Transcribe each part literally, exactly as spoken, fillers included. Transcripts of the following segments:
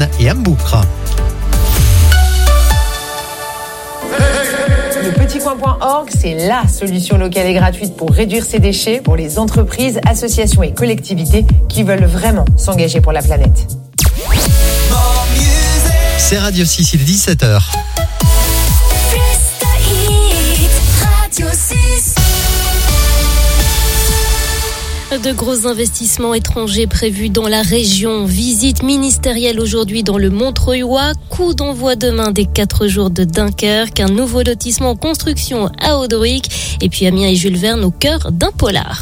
Anne et Amboukra. Le petit coin point org, c'est la solution locale et gratuite pour réduire ses déchets pour les entreprises, associations et collectivités qui veulent vraiment s'engager pour la planète. C'est Radio six, il est dix-sept heures. De gros investissements étrangers prévus dans la région. Visite ministérielle aujourd'hui dans le Montreuilois. Coup d'envoi demain des quatre jours de Dunkerque. Un nouveau lotissement en construction à Audruic. Et puis Amiens et Jules Verne au cœur d'un polar.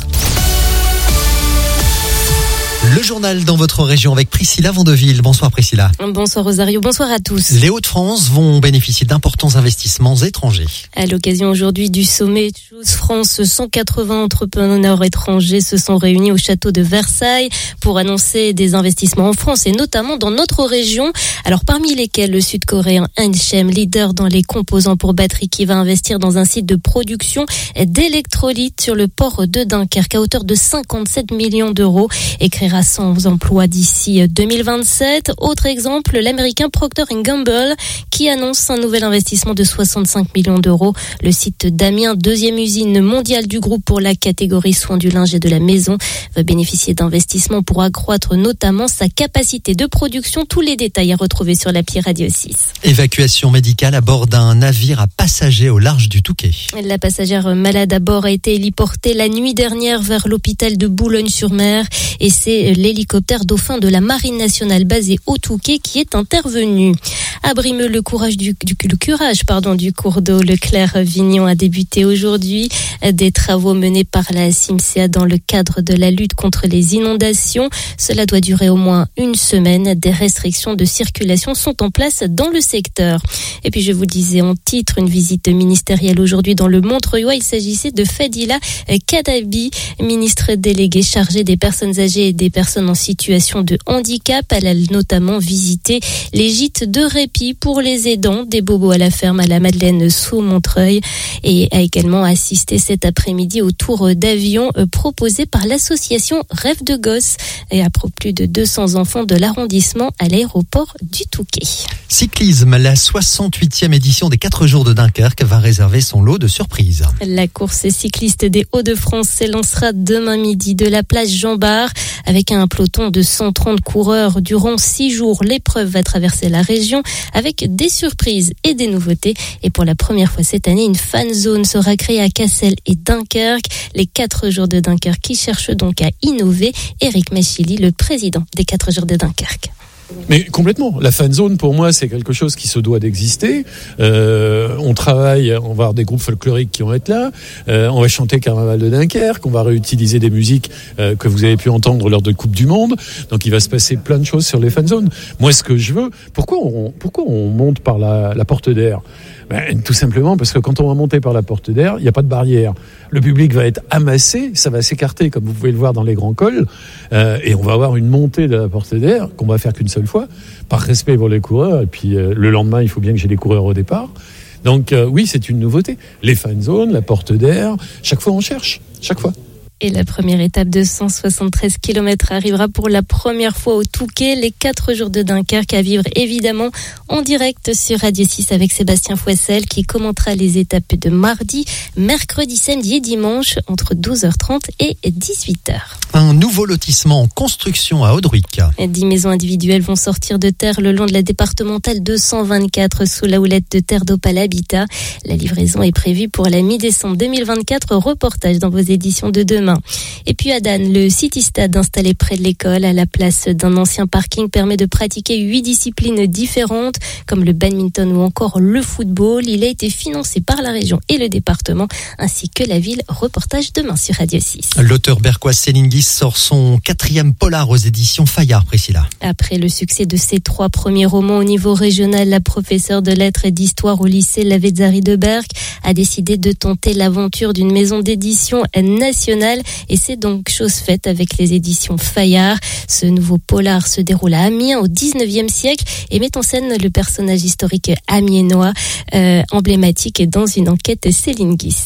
Le journal dans votre région avec Priscilla Vandeville. Bonsoir Priscilla. Bonsoir Rosario, bonsoir à tous. Les Hauts-de-France vont bénéficier d'importants investissements étrangers. À l'occasion aujourd'hui du sommet Choose France, cent quatre-vingts entrepreneurs étrangers se sont réunis au château de Versailles pour annoncer des investissements en France et notamment dans notre région. Alors parmi lesquels le sud-coréen Enchem, leader dans les composants pour batterie, qui va investir dans un site de production d'électrolyte sur le port de Dunkerque à hauteur de cinquante-sept millions d'euros et créera cent emplois d'ici deux mille vingt-sept. Autre exemple, l'américain Procter and Gamble qui annonce un nouvel investissement de soixante-cinq millions d'euros. Le site d'Amiens, deuxième usine mondiale du groupe pour la catégorie soins du linge et de la maison, va bénéficier d'investissements pour accroître notamment sa capacité de production. Tous les détails à retrouver sur l'appli Radio six. Évacuation médicale à bord d'un navire à passagers au large du Touquet. La passagère malade à bord a été héliportée la nuit dernière vers l'hôpital de Boulogne-sur-Mer et c'est l'hélicoptère Dauphin de la Marine nationale basé au Touquet qui est intervenu. À Brimeux, le courage du, du le curage pardon du cours d'eau Leclerc-Vignon a débuté aujourd'hui. Des travaux menés par la CIMSEA dans le cadre de la lutte contre les inondations. Cela doit durer au moins une semaine. Des restrictions de circulation sont en place dans le secteur. Et puis je vous le disais en titre, une visite ministérielle aujourd'hui dans le Montreuilois. Il s'agissait de Fadila Kadabi, ministre déléguée chargée des personnes âgées et des personnes en situation de handicap. Elle a notamment visité les gîtes de répit pour les aidants, des bobos à la ferme à la Madeleine sous Montreuil, et a également assisté cet après-midi au tour d'avion proposé par l'association Rêve de Gosse et à plus de deux cents enfants de l'arrondissement à l'aéroport du Touquet. Cyclisme, la soixante-huitième édition des quatre jours de Dunkerque va réserver son lot de surprises. La course cycliste des Hauts-de-France s'élancera demain midi de la place Jean-Bart avec un peloton de cent trente coureurs durant six jours. L'épreuve va traverser la région avec des surprises et des nouveautés. Et pour la première fois cette année, une fan zone sera créée à Cassel et Dunkerque. Les quatre jours de Dunkerque qui cherchent donc à innover. Éric Machili, le président des quatre jours de Dunkerque. Mais complètement. La fan zone, pour moi, c'est quelque chose qui se doit d'exister. Euh, on travaille, on va avoir des groupes folkloriques qui vont être là. Euh, on va chanter Carnaval de Dunkerque. On va réutiliser des musiques euh, que vous avez pu entendre lors de Coupe du Monde. Donc, il va se passer plein de choses sur les fan zones. Moi, ce que je veux, pourquoi on, pourquoi on monte par la, la porte d'air ? Ben, tout simplement parce que quand on va monter par la porte d'air, il n'y a pas de barrière. Le public va être amassé, ça va s'écarter comme vous pouvez le voir dans les grands cols, euh, et on va avoir une montée de la porte d'air qu'on va faire qu'une seule fois, par respect pour les coureurs, et puis euh, le lendemain, il faut bien que j'ai des coureurs au départ. Donc euh, oui, c'est une nouveauté. Les fan zones, la porte d'air, chaque fois on cherche, chaque fois. Et la première étape de cent soixante-treize kilomètres arrivera pour la première fois au Touquet. Les quatre jours de Dunkerque à vivre évidemment en direct sur Radio six avec Sébastien Fouessel qui commentera les étapes de mardi, mercredi, samedi et dimanche entre douze heures trente et dix-huit heures. Un nouveau lotissement en construction à Audruic. Dix maisons individuelles vont sortir de terre le long de la départementale deux cent vingt-quatre sous la houlette de Terre d'Opal Habitat. La livraison est prévue pour la mi-décembre deux mille vingt-quatre. Reportage dans vos éditions de demain. Et puis à Dan, le City Stade installé près de l'école à la place d'un ancien parking permet de pratiquer huit disciplines différentes comme le badminton ou encore le football. Il a été financé par la région et le département ainsi que la ville. Reportage demain sur Radio six. L'auteur berquois Céline Guis sort son quatrième polar aux éditions Fayard, Priscilla. Après le succès de ses trois premiers romans au niveau régional, la professeure de lettres et d'histoire au lycée Lavezzari de Berck a décidé de tenter l'aventure d'une maison d'édition nationale. Et c'est donc chose faite avec les éditions Fayard. Ce nouveau polar se déroule à Amiens au dix-neuvième siècle et met en scène le personnage historique amiénois euh, emblématique dans une enquête Céline Guis.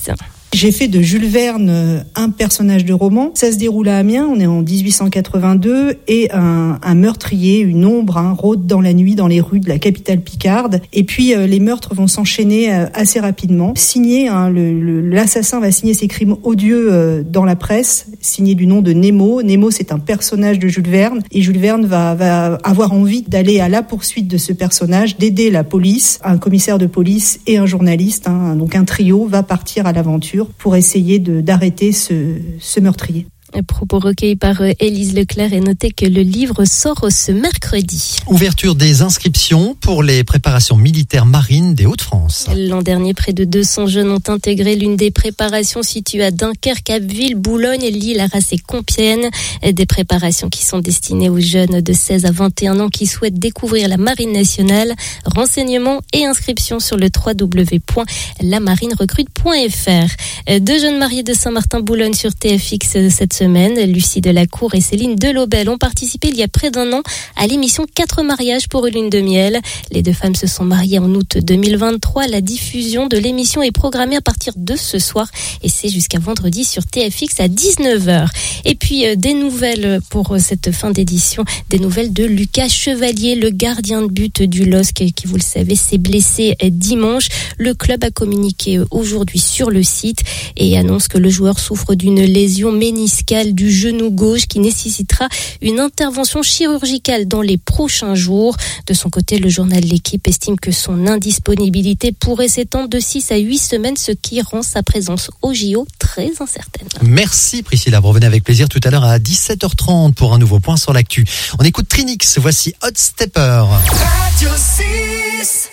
J'ai fait de Jules Verne un personnage de roman. Ça se déroule à Amiens, on est en dix-huit cent quatre-vingt-deux, et un, un meurtrier, une ombre, hein, rôde dans la nuit dans les rues de la capitale picarde. Et puis euh, les meurtres vont s'enchaîner euh, assez rapidement. Signé, hein, le, le, l'assassin va signer ses crimes odieux euh, dans la presse, signé du nom de Nemo. Nemo, c'est un personnage de Jules Verne, et Jules Verne va, va avoir envie d'aller à la poursuite de ce personnage, d'aider la police. Un commissaire de police et un journaliste, hein, donc un trio, va partir à l'aventure pour essayer de, d'arrêter ce, ce meurtrier. Un propos recueillis par Élise Leclerc, et notez que le livre sort ce mercredi. Ouverture des inscriptions pour les préparations militaires marines des Hauts-de-France. L'an dernier, près de deux cents jeunes ont intégré l'une des préparations situées à Dunkerque, Abbeville, Boulogne, Lille, Arras et Compiègne. Des préparations qui sont destinées aux jeunes de seize à vingt et un ans qui souhaitent découvrir la Marine nationale. Renseignements et inscriptions sur le w w w point la marine recrute point f r. Deux jeunes mariés de Saint-Martin-Boulogne sur T F X cette semaine. Lucie Delacour et Céline Delobel ont participé il y a près d'un an à l'émission quatre mariages pour une lune de miel. Les deux femmes se sont mariées en août deux mille vingt-trois. La diffusion de l'émission est programmée à partir de ce soir et c'est jusqu'à vendredi sur T F X à dix-neuf heures. Et puis euh, des nouvelles pour cette fin d'édition, des nouvelles de Lucas Chevalier, le gardien de but du L O S C qui, vous le savez, s'est blessé dimanche. Le club a communiqué aujourd'hui sur le site et annonce que le joueur souffre d'une lésion méniscale du genou gauche qui nécessitera une intervention chirurgicale dans les prochains jours. De son côté, le journal L'Équipe estime que son indisponibilité pourrait s'étendre de six à huit semaines, ce qui rend sa présence au J O très incertaine. Merci Priscilla, vous revenez avec plaisir tout à l'heure à dix-sept heures trente pour un nouveau point sur l'actu. On écoute Trinix, voici Hot Stepper. Radio six.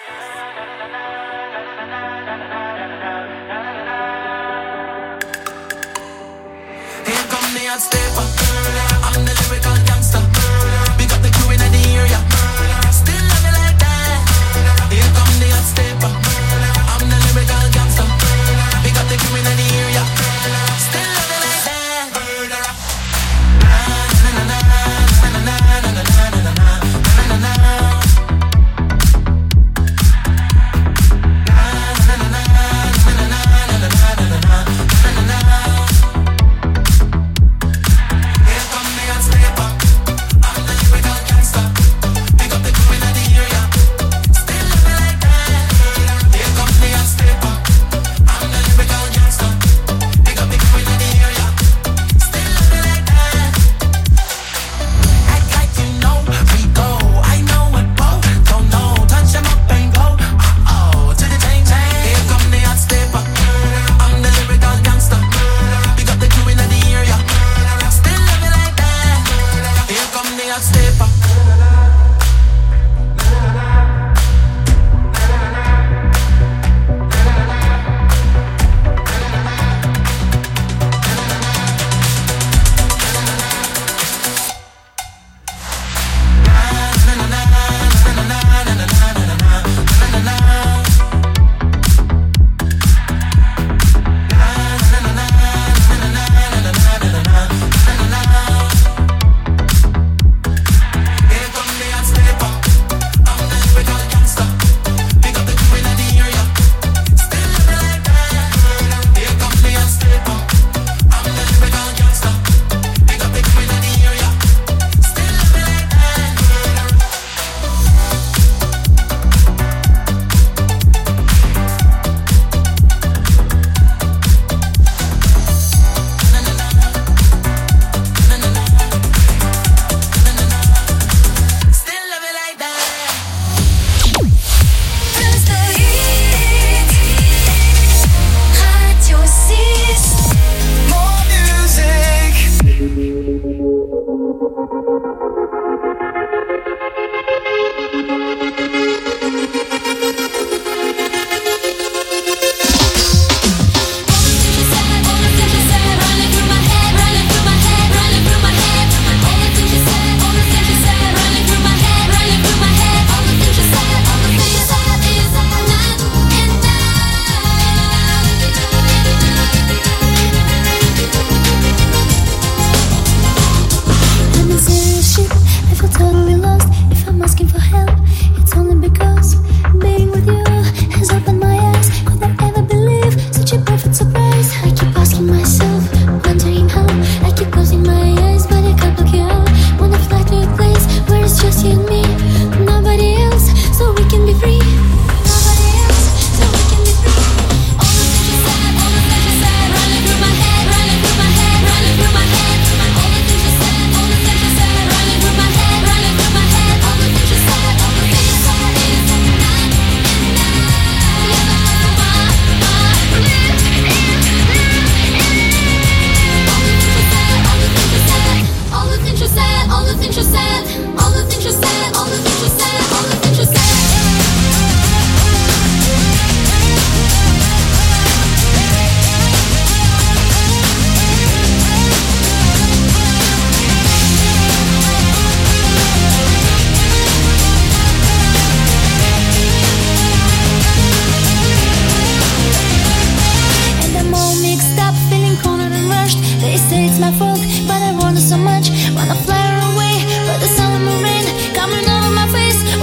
Step up, I'm the lyrical gangster. We got the crew in the area. Still love me like that. Here come the hot stepper. I'm the lyrical gangster. We got the crew in the area. Still love me like that. Na na na na na na na na na na na na.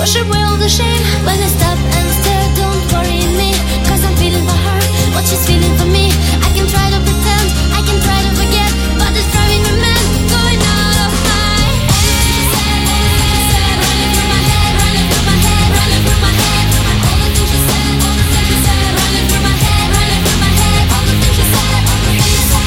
wash away all the shame. When I stop and stare, don't worry me, cause I'm feeling for her, what she's feeling for me. I can try to pretend, I can try to forget, but it's driving me mad, going out of my head. Running through my head, running through my head, running through my head. All the things she said, all the things she said, running through my head, running through my head. All the things she said, all the things she said.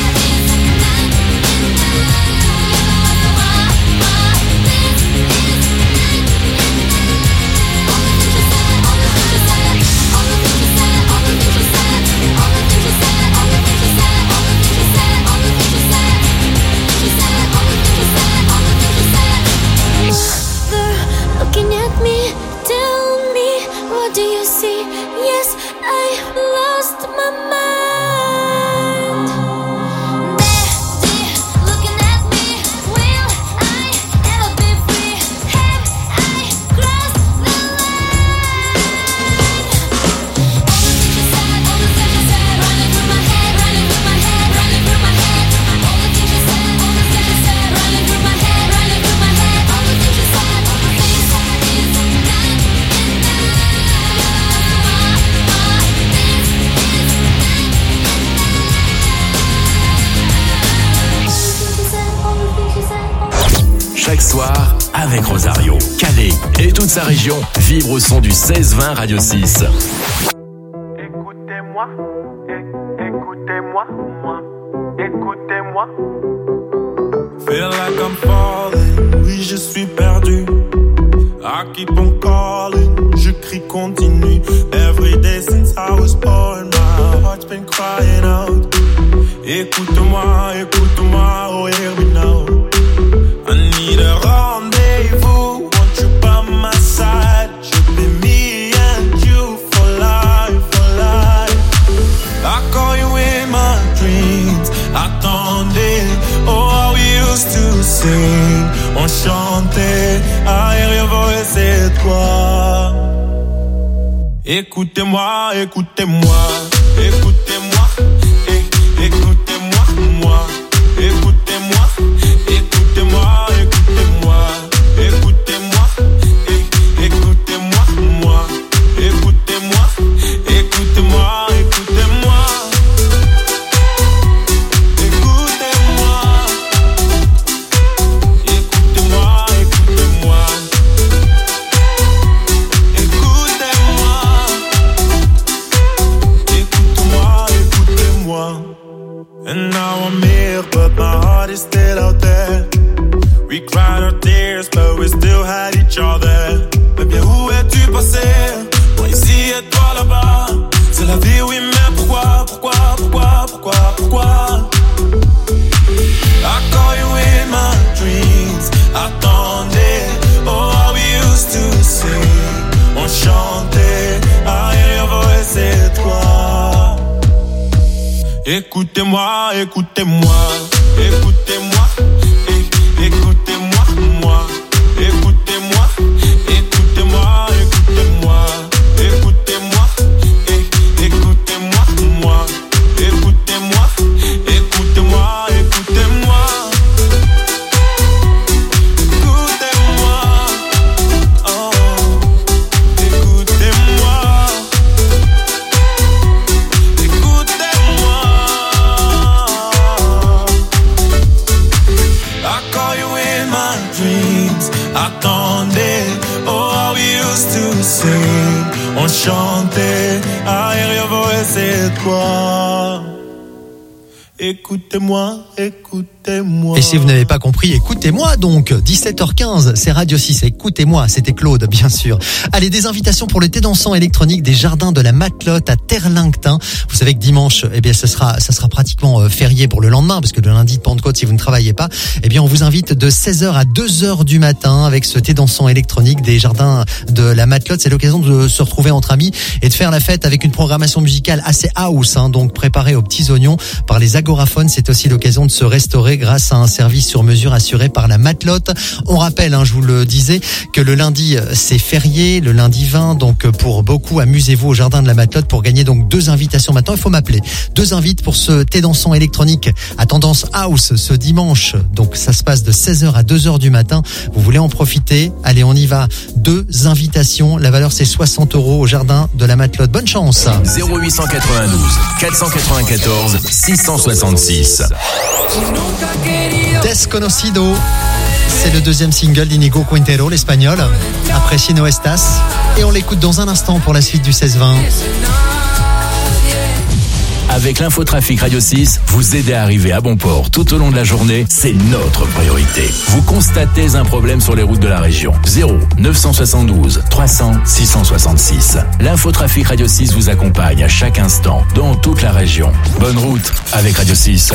Looking at me, tell me, what do you see? Yes, I lost my mind. They're looking at me, will I ever be free? Have I crossed the line? All the things you said, all the things you said, running through my head, running through my head, running through my head. All the things you said, all the things you said, running through my head, running through my head. All the things you said. Chaque soir, avec Rosario, Calais et toute sa région, vibre au son du seize vingt Radio six. Écoutez-moi, é- écoutez-moi, moi, écoutez-moi. Feel like I'm falling, oui je suis perdu. I keep on calling, je crie continue. Every day since I was born, my heart's been crying out. Écoute-moi, écoute-moi, oh hear me now. I need a rendezvous, want you by my side. Should be me and you for life, for life. I call you in my dreams, attendez. Oh, how we used to sing, on chantait. Aérien voix, c'est toi. Écoutez-moi, écoutez-moi, écoutez-moi, é- écoutez-moi, moi, écoutez-moi. Écoutez-moi, écoutez-moi, écoutez-moi, é- écoutez-moi, moi, écoutez-moi, écoutez-moi, écoutez-moi, écoutez-moi, écoutez-moi, écoutez-moi, écoutez-moi, écoutez-moi, écoutez-moi. And now I'm here, but my heart is still out there. We cried our tears, but we still had each other. Mais bien où es-tu passé? Moi ici et toi là-bas. C'est la vie, oui, mais pourquoi, pourquoi, pourquoi, pourquoi, pourquoi? I call you in my dreams. Attendez, oh how we used to sing. On chantait, I hear your voice, c'est toi. Écoutez-moi, écoutez-moi, écoutez-moi, é- écoutez-moi, moi, écoutez-moi, écoutez-moi, écoutez-moi, écoutez-moi, é- écoutez-moi, moi, écoutez-moi, écoutez-moi, écoutez-moi, écoutez-moi, oh, écoutez-moi. Attendez, oh how we used to sing. On chantait, aérien voix, c'est toi. Écoutez-moi, écoutez-moi. Et si vous n'avez pas compris, écoutez-moi donc. dix-sept heures quinze, c'est Radio six. Écoutez-moi, c'était Claude, bien sûr. Allez, des invitations pour le thé dansant électronique des jardins de la Matelote à Terre-Linctin. Vous savez que dimanche, eh bien, ce sera, ça sera pratiquement férié pour le lendemain, parce que le lundi de Pentecôte, si vous ne travaillez pas, eh bien, on vous invite de seize heures à deux heures du matin avec ce thé dansant électronique des jardins de la Matelote. C'est l'occasion de se retrouver entre amis et de faire la fête avec une programmation musicale assez house, hein, donc préparée aux petits oignons par les agoraphones. C'est aussi l'occasion de se restaurer fait grâce à un service sur mesure assuré par la Matelote. On rappelle, hein, je vous le disais, que le lundi c'est férié, le lundi vingt, donc pour beaucoup, amusez-vous au jardin de la Matelote pour gagner donc deux invitations. Maintenant, il faut m'appeler. Deux invites pour ce thé dansant électronique à tendance house ce dimanche. Donc ça se passe de seize heures à deux heures du matin. Vous voulez en profiter? Allez, on y va. Deux invitations. La valeur c'est soixante euros au jardin de la Matelote. Bonne chance. zéro huit cent quatre-vingt-douze quatre cent quatre-vingt-quatorze six cent soixante-six. Desconocido. C'est le deuxième single d'Inigo Quintero, l'espagnol, après Si No Estas. Et on l'écoute dans un instant pour la suite du seize vingt. Avec l'infotrafic Radio six, vous aider à arriver à bon port tout au long de la journée, c'est notre priorité. Vous constatez un problème sur les routes de la région. zéro neuf cent soixante-douze trois cents six cent soixante-six. L'infotrafic Radio six vous accompagne à chaque instant dans toute la région. Bonne route avec Radio six.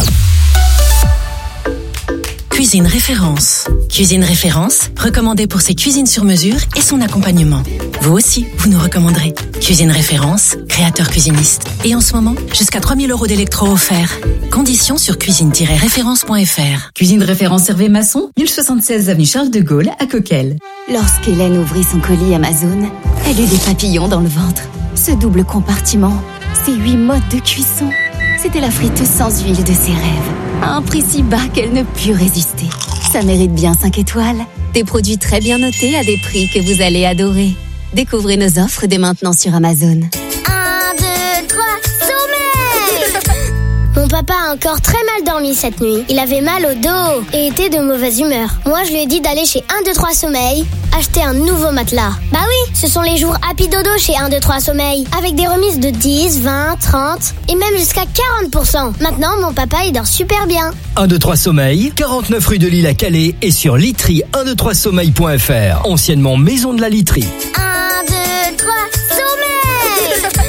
Cuisine Référence. Cuisine Référence, recommandée pour ses cuisines sur mesure et son accompagnement. Vous aussi, vous nous recommanderez. Cuisine Référence, créateur cuisiniste. Et en ce moment, jusqu'à trois mille euros d'électro offerts. Conditions sur cuisine tiret référence point f r. Cuisine Référence Hervé Masson, mille soixante-seize avenue Charles de Gaulle à Coquelles. Lorsqu'Hélène ouvrit son colis Amazon, elle eut des papillons dans le ventre. Ce double compartiment, ces huit modes de cuisson, c'était la friteuse sans huile de ses rêves. À un prix si bas qu'elle ne put résister. Ça mérite bien cinq étoiles. Des produits très bien notés à des prix que vous allez adorer. Découvrez nos offres dès maintenant sur Amazon. Un, deux, trois, sommeil! Mon papa a encore très mal dormi cette nuit. Il avait mal au dos et était de mauvaise humeur. Moi, je lui ai dit d'aller chez un, deux, trois, sommeil, acheter un nouveau matelas. Bah oui, ce sont les jours Happy Dodo chez un, deux, trois, sommeil, avec des remises de dix, vingt, trente et même jusqu'à quarante pour cent. Maintenant, mon papa, il dort super bien. un, deux, trois, sommeil, quarante-neuf rue de Lille à Calais et sur literie un, deux, trois, sommeil point f r, anciennement Maison de la Literie. un, deux, trois, sommeil!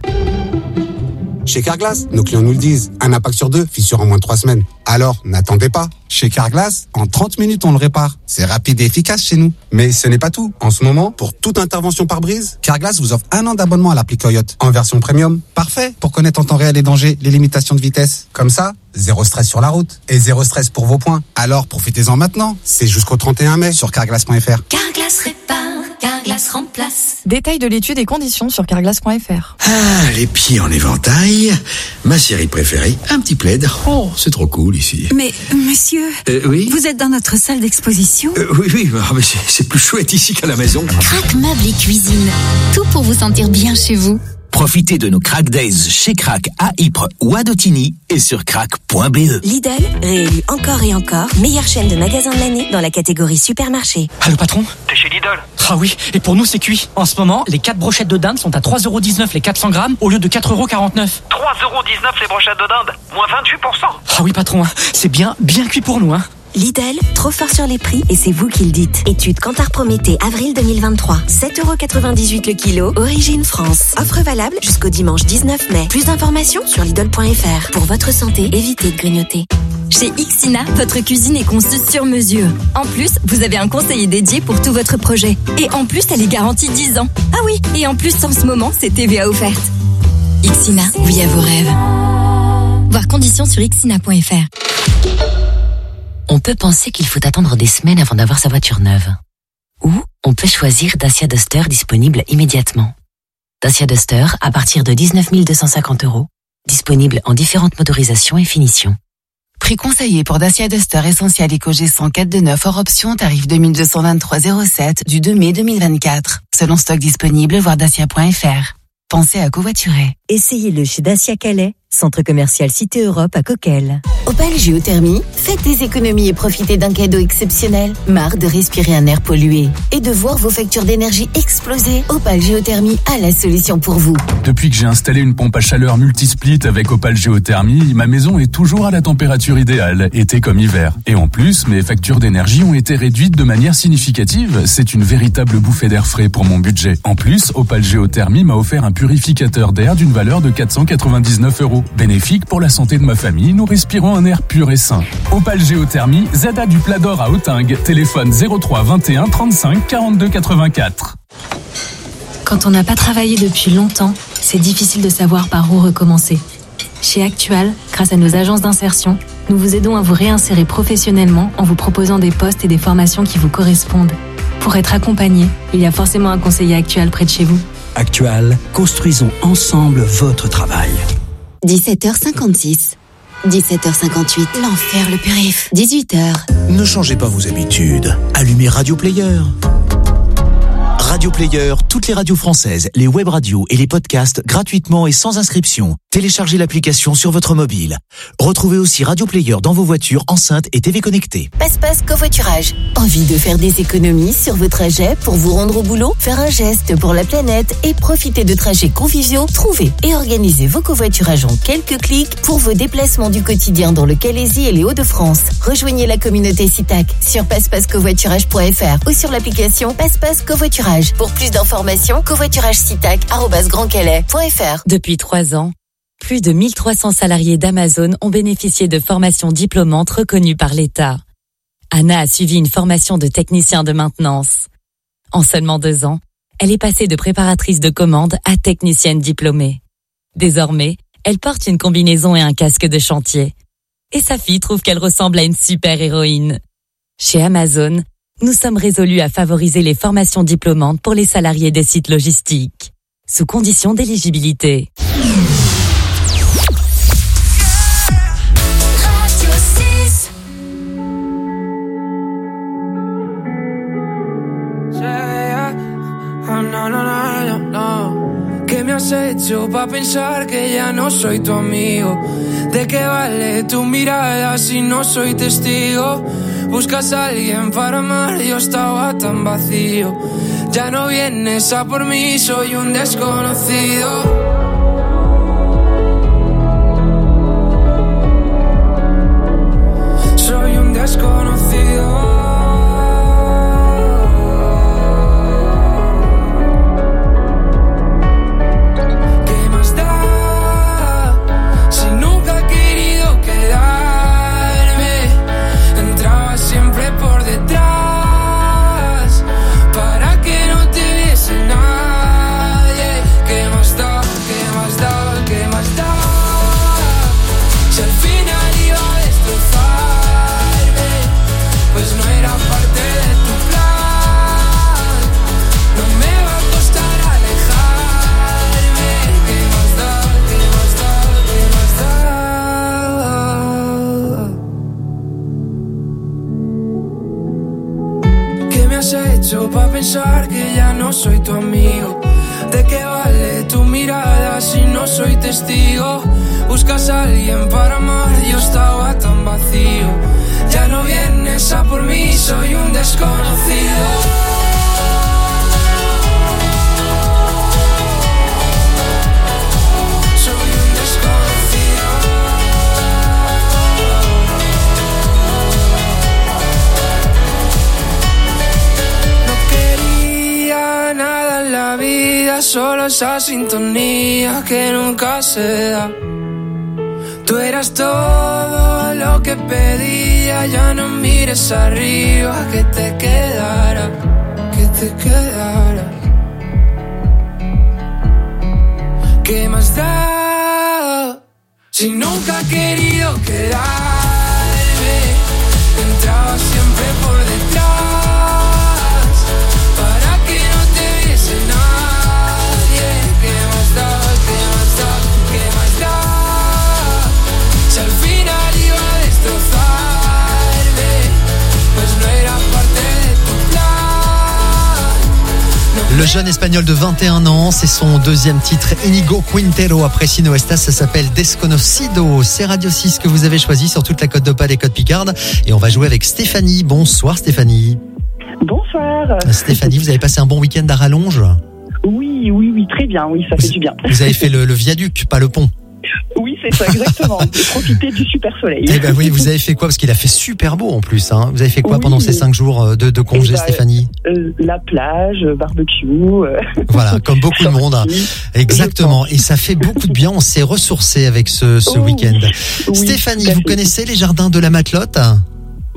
Chez Carglass, nos clients nous le disent. Un impact sur deux, fissure en moins de trois semaines. Alors, n'attendez pas. Chez Carglass, en trente minutes, on le répare. C'est rapide et efficace chez nous. Mais ce n'est pas tout. En ce moment, pour toute intervention par brise, Carglass vous offre un an d'abonnement à l'appli Coyote en version premium. Parfait pour connaître en temps réel les dangers, les limitations de vitesse. Comme ça, zéro stress sur la route et zéro stress pour vos points. Alors, profitez-en maintenant. C'est jusqu'au trente et un mai sur carglass point f r. Carglass répare, Carglass remplace. Détail de l'étude et conditions sur carglass point f r. Ah, les pieds en éventail. Ma série préférée, un petit plaid. Oh, c'est trop cool ici. Mais, monsieur, euh, oui vous êtes dans notre salle d'exposition euh, Oui, oui, mais c'est, c'est plus chouette ici qu'à la maison. Crac Meubles et Cuisine. Tout pour vous sentir bien chez vous. Profitez de nos Crack Days chez Crac à Ypres ou à Dautigny et sur crac point b e. Lidl, réélu encore et encore, meilleure chaîne de magasins de l'année dans la catégorie supermarché. Allô patron ? T'es chez Lidl ? Ah oui, et pour nous c'est cuit. En ce moment, les quatre brochettes de dinde sont à trois euros dix-neuf les quatre cents grammes au lieu de quatre euros quarante-neuf. trois euros dix-neuf les brochettes de dinde, moins vingt-huit pour cent. Ah oui patron, c'est bien, bien cuit pour nous. Hein. Lidl, trop fort sur les prix et c'est vous qui le dites. Étude Kantar Prométhée, avril deux mille vingt-trois. sept euros quatre-vingt-dix-huit le kilo, origine France. Offre valable jusqu'au dimanche dix-neuf mai. Plus d'informations sur lidl point f r. Pour votre santé, évitez de grignoter. Chez Ixina, votre cuisine est conçue sur mesure. En plus, vous avez un conseiller dédié pour tout votre projet. Et en plus, elle est garantie dix ans. Ah oui, et en plus, en ce moment, c'est T V A offerte. Ixina, oui à vos rêves. Voir conditions sur ixina point f r. On peut penser qu'il faut attendre des semaines avant d'avoir sa voiture neuve. Ou on peut choisir Dacia Duster disponible immédiatement. Dacia Duster à partir de dix-neuf mille deux cent cinquante euros, disponible en différentes motorisations et finitions. Prix conseillé pour Dacia Duster Essentiel Eco G cent quatre de neuf hors option, tarif deux mille deux cent vingt-trois euros zéro sept du deux mai deux mille vingt-quatre. Selon stock disponible, voir dacia point f r. Pensez à covoiturer. Essayez-le chez Dacia Calais, centre commercial Cité Europe à Coquelles. Opel Géothermie, faites des économies et profitez d'un cadeau exceptionnel. Marre de respirer un air pollué et de voir vos factures d'énergie exploser. Opel Géothermie a la solution pour vous. Depuis que j'ai installé une pompe à chaleur multisplit avec Opel Géothermie, ma maison est toujours à la température idéale, été comme hiver. Et en plus, mes factures d'énergie ont été réduites de manière significative. C'est une véritable bouffée d'air frais pour mon budget. En plus, Opel Géothermie m'a offert un purificateur d'air d'une valeur de quatre cent quatre-vingt-dix-neuf euros. Bénéfique pour la santé de ma famille, nous respirons un air pur et sain. Opal Géothermie, Zada du Plat d'Or à Autingue, téléphone zéro trois vingt et un trente-cinq quarante-deux quatre-vingt-quatre. Quand on n'a pas travaillé depuis longtemps, c'est difficile de savoir par où recommencer. Chez Actual, grâce à nos agences d'insertion, Nous vous aidons à vous réinsérer professionnellement en vous proposant des postes et des formations qui vous correspondent. Pour être accompagné, il y a forcément un conseiller Actual près de chez vous. Actual, construisons ensemble votre travail. dix-sept heures cinquante-six. dix-sept heures cinquante-huit. L'enfer, le périph'. dix-huit heures. Ne changez pas vos habitudes. Allumez Radio Player. Radio Player, toutes les radios françaises, les web radios et les podcasts gratuitement et sans inscription. Téléchargez l'application sur votre mobile. Retrouvez aussi Radio Player dans vos voitures, enceintes et T V connectées. Passe-passe covoiturage. Envie de faire des économies sur vos trajets pour vous rendre au boulot? Faire un geste pour la planète et profiter de trajets conviviaux? Trouvez et organisez vos covoiturages en quelques clics pour vos déplacements du quotidien dans le Calaisis et les Hauts-de-France. Rejoignez la communauté Citac sur passepasse covoiturage point f r ou sur l'application Passepasse Covoiturage. Pour plus d'informations, covoituragecitac arobase grand calais point f r. Depuis trois ans, plus de mille trois cents salariés d'Amazon ont bénéficié de formations diplômantes reconnues par l'État. Anna a suivi une formation de technicien de maintenance. En seulement deux ans, elle est passée de préparatrice de commande à technicienne diplômée. Désormais, elle porte une combinaison et un casque de chantier. Et sa fille trouve qu'elle ressemble à une super-héroïne. Chez Amazon, nous sommes résolus à favoriser les formations diplômantes pour les salariés des sites logistiques, sous condition d'éligibilité. Oh, no, no, no, no. ¿Qué me has hecho pa' pensar que ya no soy tu amigo? ¿De qué vale tu mirada si no soy testigo? Buscas a alguien para amar, yo estaba tan vacío. Ya no vienes a por mí, soy un desconocido. Soy un desconocido. Por detrás, para que no te viese nadie. ¿Qué más da? ¿Qué más da? ¿Qué más da? Si al final iba a destrozarme, pues no era parte de tu plan. No me va a costar alejarme. ¿Qué más da? ¿Qué más da? ¿Qué más da? Has hecho pa' pensar que ya no soy tu amigo. ¿De qué vale tu mirada si no soy testigo? Buscas a alguien para amar, yo estaba tan vacío. Ya no vienes a por mí, soy un desconocido. Solo esa sintonía que nunca se da. Tú eras todo lo que pedía. Ya no mires arriba, que te quedara, que te quedara. ¿Qué más da? Si nunca he querido quedarme, entraba siempre por detrás. Le jeune espagnol de vingt et un ans, c'est son deuxième titre, Inigo Quintero, après Sino Estas, ça s'appelle Desconocido. C'est Radio six que vous avez choisi sur toute la Côte d'Opale et Côte Picarde. Et on va jouer avec Stéphanie. Bonsoir Stéphanie. Bonsoir. Stéphanie, vous avez passé un bon week-end à Rallonge ? Oui, oui, oui, très bien, oui, ça vous, fait du bien. Vous avez fait le, le viaduc, pas le pont ? Oui, c'est ça, exactement. J'ai profité du super soleil. Eh ben oui, vous avez fait quoi? Parce qu'il a fait super beau en plus. Hein. Vous avez fait quoi oui, pendant ces cinq jours de, de congé, bah, Stéphanie? euh, La plage, barbecue. Euh... Voilà, comme beaucoup de monde. Hein. Exactement. Et ça fait beaucoup de bien. On s'est ressourcé avec ce, ce oh, week-end. Oui, Stéphanie, vous connaissez les jardins de la Matelote?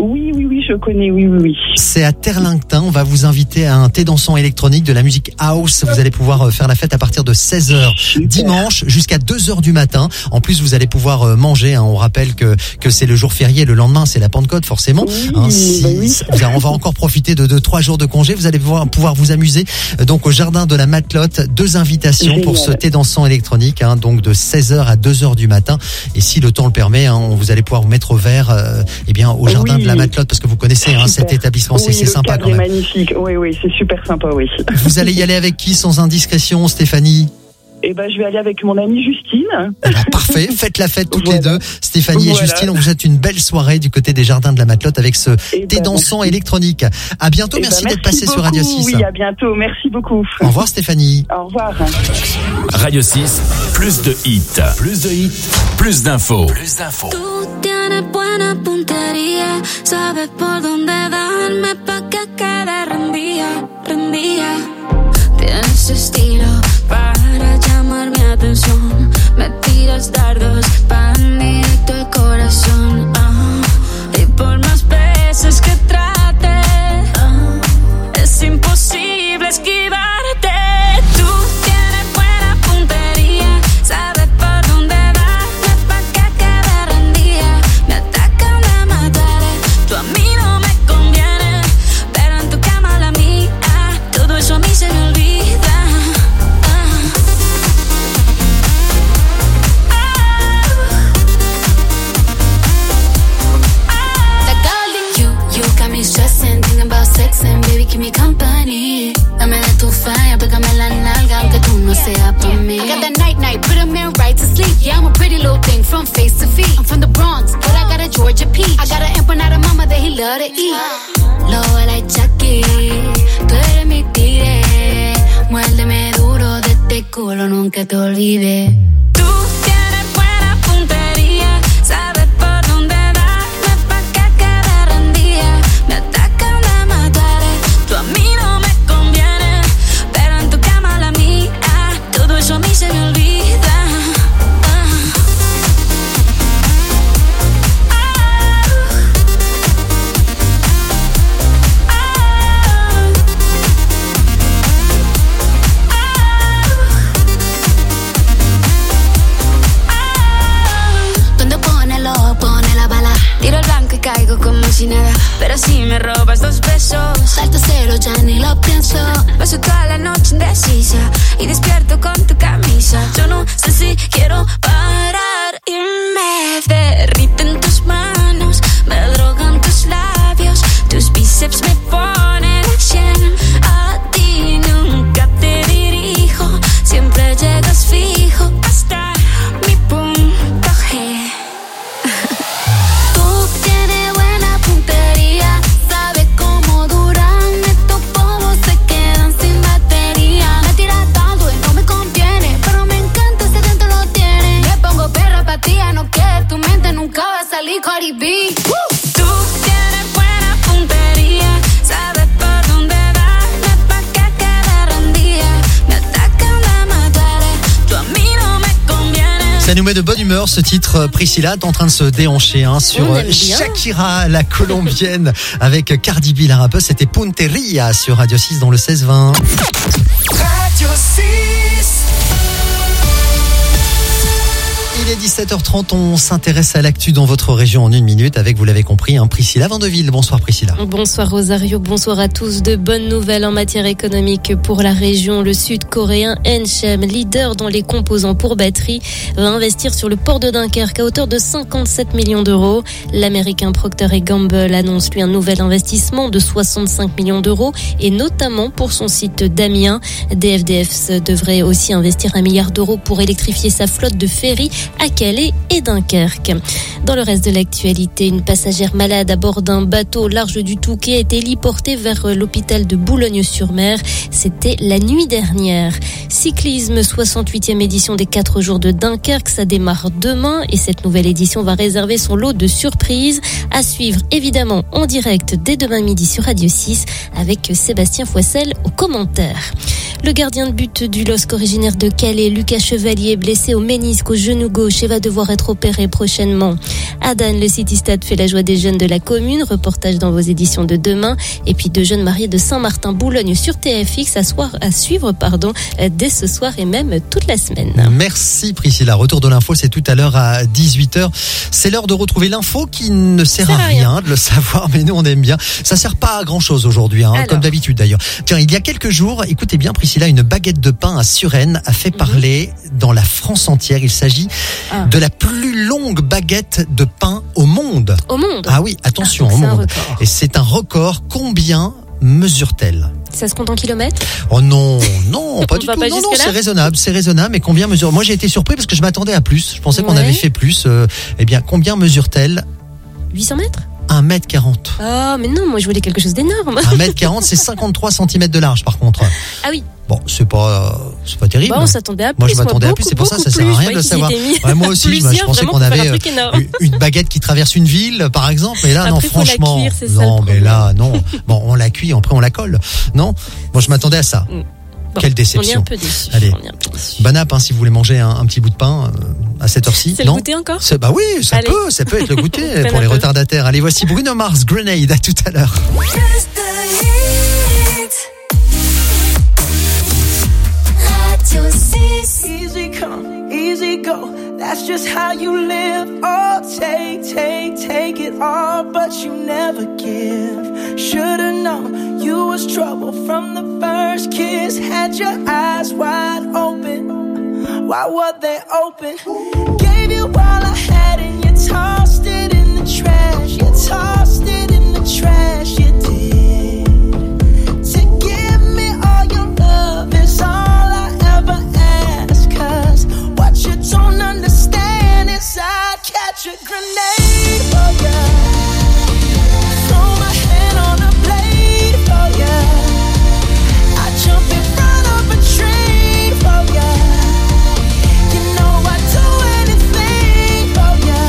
Oui, oui, oui, je connais, oui, oui, oui. C'est à Terlington. On va vous inviter à un thé dansant électronique, de la musique house. Vous allez pouvoir faire la fête à partir de seize heures dimanche jusqu'à deux heures du matin. En plus, vous allez pouvoir manger. Hein. On rappelle que que c'est le jour férié. Le lendemain, c'est la Pentecôte, forcément. Oui, hein, si, bah oui. On va encore profiter de, de trois jours de congé. Vous allez pouvoir, pouvoir vous amuser donc au jardin de la Matelote. Deux invitations Génial. pour ce thé dansant électronique, hein, donc de seize heures à deux heures du matin. Et si le temps le permet, hein, vous allez pouvoir vous mettre au vert, euh, eh bien, au jardin oui. de la Matelote, parce que vous connaissez hein, cet établissement, oui, c'est, c'est le sympa cadre quand même. est magnifique. Oui, oui, c'est super sympa, oui. Vous allez y aller avec qui, sans indiscrétion, Stéphanie? Eh ben, je vais aller avec mon amie Justine. Eh ben, parfait, faites la fête toutes voilà. les deux. Stéphanie voilà. et Justine, on vous souhaite une belle soirée du côté des jardins de la Matelote avec ce eh thé ben, dansant merci. électronique. À bientôt, Eh merci ben, d'être passé beaucoup. sur Radio six. Oui, à bientôt, merci beaucoup. Au revoir Stéphanie. Au revoir. Radio six, plus de hits. Plus de hits, plus d'infos. Plus d'infos. Tú tienes buena puntería, sabes por dónde darme pa' que quede rendida, rendida. Tienes estilo para llamar mi atención, me tiras dardos pa' directo el corazón. Ah, y por más veces que trate, ah, es imposible esquivarte. Tú tienes buena puntería, sabes por dónde darme pa' que quede rendida. Me atacan de matar, tú a mí no me conviene, pero en tu cama la mía, todo eso a mí se me olvida. Stressing, thinking about sex and baby keep me company. Dame de tu falla, pégame la nalga aunque tú no seas pa' mí. I got that night night, put a man right to sleep. Yeah, I'm a pretty little thing from face to feet. I'm from the Bronx, but I got a Georgia peach. I got an empanada mama that he love to eat. Lobo like Chucky, tú eres mi tigre. Muérdeme duro de este culo, nunca te olvides. Tú tienes buena puntería, sabes por dónde darme pa' que quede rendida. Me atacan de matar, tú a mí no me conviene, pero en tu cama la mía, todo eso a mí se me olvida. Tiro el blanco y caigo como si nada, pero si me robas dos besos, salto cero, ya ni lo pienso. Paso toda la noche indecisa y despierto con tu camisa. Yo no sé si quiero parar y me derriten tus manos, me drogan tus labios, tus bíceps me ponen a cien. A ti nunca te dirijo, siempre llegas fijo hasta mi punto G. Sabes cómo duran estos bobos, se quedan sin batería. Me tiras tanto y no me conviene, pero me encanta ese dentro lo tiene. Me pongo perra pa' ti, no que tu mente nunca va a salir Cardi B. Uh. Tú tienes buena puntería, sabes por dónde darme pa' que quede rendida. Me atacan de matar, tú a mí no me conviene. Ça nous met de bonne humeur ce titre. Priscilla est en train de se déhancher hein, sur Shakira, la colombienne, avec Cardi B, la rappeuse. C'était Punteria sur Radio six dans le seize vingt. Radio six. Il est dix-sept heures trente, on s'intéresse à l'actu dans votre région en une minute avec, vous l'avez compris, hein, Priscilla Vandeville. Bonsoir Priscilla. Bonsoir Rosario, bonsoir à tous. De bonnes nouvelles en matière économique pour la région. Le sud-coréen Enchem, leader dans les composants pour batterie, va investir sur le port de Dunkerque à hauteur de cinquante-sept millions d'euros. L'américain Procter and Gamble annonce lui un nouvel investissement de soixante-cinq millions d'euros et notamment pour son site d'Amiens. D F D F devrait aussi investir un milliard d'euros pour électrifier sa flotte de ferries à Calais et Dunkerque. Dans le reste de l'actualité, une passagère malade à bord d'un bateau au large du Touquet a été héliportée vers l'hôpital de Boulogne-sur-Mer. C'était la nuit dernière. Cyclisme, soixante-huitième édition des quatre jours de Dunkerque. Ça démarre demain et cette nouvelle édition va réserver son lot de surprises à suivre évidemment en direct dès demain midi sur Radio six avec Sébastien Foissel aux commentaires. Le gardien de but du L O S C originaire de Calais, Lucas Chevalier, blessé au ménisque au genou gauche et va devoir être opéré prochainement. À Dan, le City Stade fait la joie des jeunes de la commune. Reportage dans vos éditions de demain. Et puis deux jeunes mariés de Saint-Martin-Boulogne sur T F X à, soir, à suivre pardon, dès ce soir et même toute la semaine. Merci Priscilla. Retour de l'info, c'est tout à l'heure à dix-huit heures. C'est l'heure de retrouver l'info qui ne sert à rien, rien de le savoir, mais nous on aime bien. Ça sert pas à grand chose aujourd'hui, hein, comme d'habitude d'ailleurs. Tiens, il y a quelques jours, écoutez bien Priscilla, une baguette de pain à Suresnes a fait parler mmh. dans la France entière. Il s'agit ah. de la plus longue baguette de pain au monde. Au monde ? Ah oui, attention, ah, au monde. Et c'est un record. Combien mesure-t-elle ? Ça se compte en kilomètres ? Oh non, non, pas du tout. Pas non, non, c'est raisonnable, c'est raisonnable. Mais combien mesure ? Moi, j'ai été surpris parce que je m'attendais à plus. Je pensais ouais. qu'on avait fait plus. Euh, eh bien, combien mesure-t-elle ? huit cents mètres ? un mètre quarante. Ah, mais non, moi je voulais quelque chose d'énorme. un mètre quarante, c'est cinquante-trois centimètres de large par contre. Ah oui. Bon, c'est pas, c'est pas terrible. Bon, on s'attendait à plus. Moi, je m'attendais moi, à plus, c'est pour ça, ça plus. sert à rien de le savoir. Ouais, moi aussi, je, je pensais qu'on avait une baguette qui traverse une ville, par exemple. Mais là, après, non, franchement. Cuire, c'est non, ça, mais là, non. Bon, on la cuit, après, on la colle. Non? Moi, je m'attendais à ça. Mm. Bon, quelle déception. On est un peu déçus. Allez. On est un peu déçus. Bon app, hein, si vous voulez manger un, un petit bout de pain euh, à cette heure-ci. C'est le goûter encore ? c'est, Bah oui, ça Allez. peut, ça peut être le goûter pour les retardataires. Allez, voici Bruno Mars, Grenade, à tout à l'heure. Easy come, easy go. That's just how you live. Oh, take, take, take it all, but you never give. Should've known you was trouble from the first kiss. Had your eyes wide open. Why were they open? Gave you all I had and you tossed it in the trash. You tossed it in the trash. You did. To give me all your love is all I ever ask. Cause what you don't understand is I'd catch a grenade for ya. Throw my hand on a blade for ya. I jump in front of a train for ya. You know I'd do anything for ya.